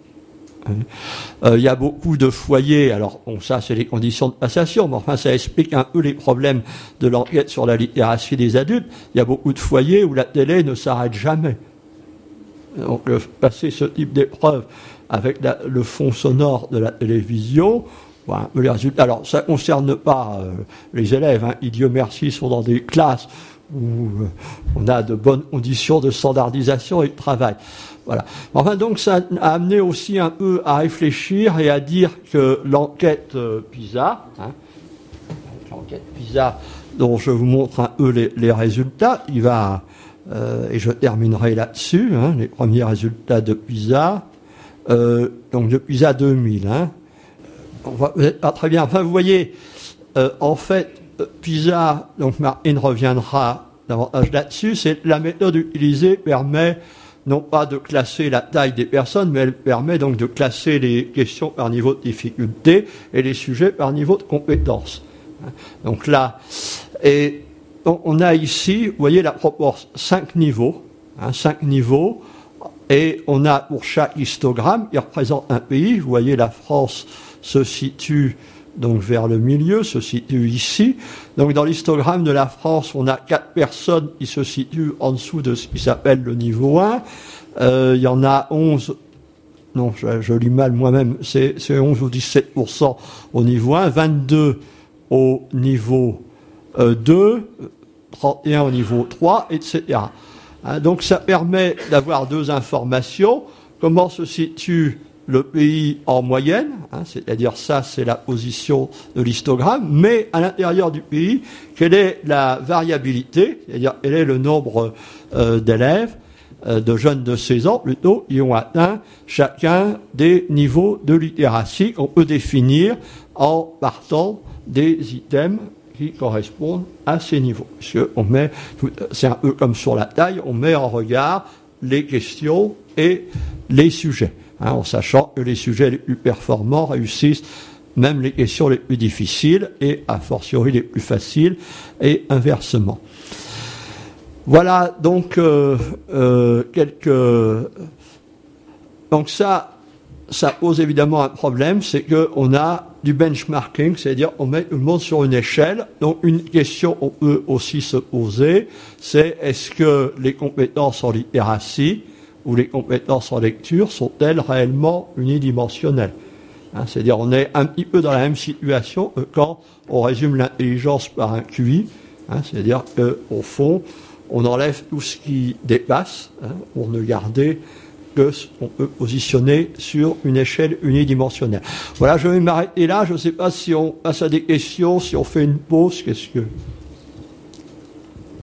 Euh, il y a beaucoup de foyers, alors bon, ça c'est les conditions de passation, mais enfin ça explique un peu les problèmes de l'enquête sur la littératie des adultes. Il y a beaucoup de foyers où la télé ne s'arrête jamais. Donc euh, passer ce type d'épreuve avec la, le fond sonore de la télévision, voilà, les résultats. Alors, ça ne concerne pas euh, les élèves, hein, qui, Dieu merci, sont dans des classes où euh, on a de bonnes conditions de standardisation et de travail. Voilà. Enfin, donc, ça a amené aussi un peu à réfléchir et à dire que l'enquête euh, PISA, hein, l'enquête PISA, dont je vous montre un peu les, les résultats, il va, euh, et je terminerai là-dessus, hein, les premiers résultats de PISA, euh, donc de PISA deux mille, hein. On voit pas très bien. Enfin, vous voyez, euh, en fait, PISA, donc Martine reviendra davantage là-dessus, c'est la méthode utilisée permet non pas de classer la taille des personnes, mais elle permet donc de classer les questions par niveau de difficulté et les sujets par niveau de compétence. Donc là, et on a ici, vous voyez la proportion, cinq niveaux, hein, cinq niveaux, et on a pour chaque histogramme, il représente un pays, vous voyez la France se situe donc vers le milieu, se situe ici. Donc dans l'histogramme de la France, on a quatre personnes qui se situent en dessous de ce qui s'appelle le niveau un. Euh, il y en a onze, non, je, je lis mal moi-même, c'est, c'est onze ou dix-sept pour cent au niveau un, vingt-deux au niveau euh, deux, trente et un au niveau trois, et cetera. Hein, donc ça permet d'avoir deux informations. Comment se situe le pays en moyenne, hein, c'est-à-dire ça, c'est la position de l'histogramme, mais à l'intérieur du pays, quelle est la variabilité, c'est-à-dire quel est le nombre euh, d'élèves, euh, de jeunes de seize ans plutôt, qui ont atteint chacun des niveaux de littératie qu'on peut définir en partant des items qui correspondent à ces niveaux. Parce que on met, c'est un peu comme sur la taille, on met en regard les questions et les sujets. Hein, en sachant que les sujets les plus performants réussissent même les questions les plus difficiles et a fortiori les plus faciles et inversement. Voilà donc euh, euh, quelques... Donc ça, ça pose évidemment un problème, c'est qu'on a du benchmarking, c'est-à-dire on met tout le monde sur une échelle. Donc une question on peut aussi se poser, c'est est-ce que les compétences en littératie ou les compétences en lecture sont-elles réellement unidimensionnelles? Hein, c'est-à-dire on est un petit peu dans la même situation que quand on résume l'intelligence par un Q I, hein, c'est-à-dire qu'au fond, on enlève tout ce qui dépasse, hein, pour ne garder que ce qu'on peut positionner sur une échelle unidimensionnelle. Voilà, je vais m'arrêter là, je ne sais pas si on passe à des questions, si on fait une pause, qu'est-ce que...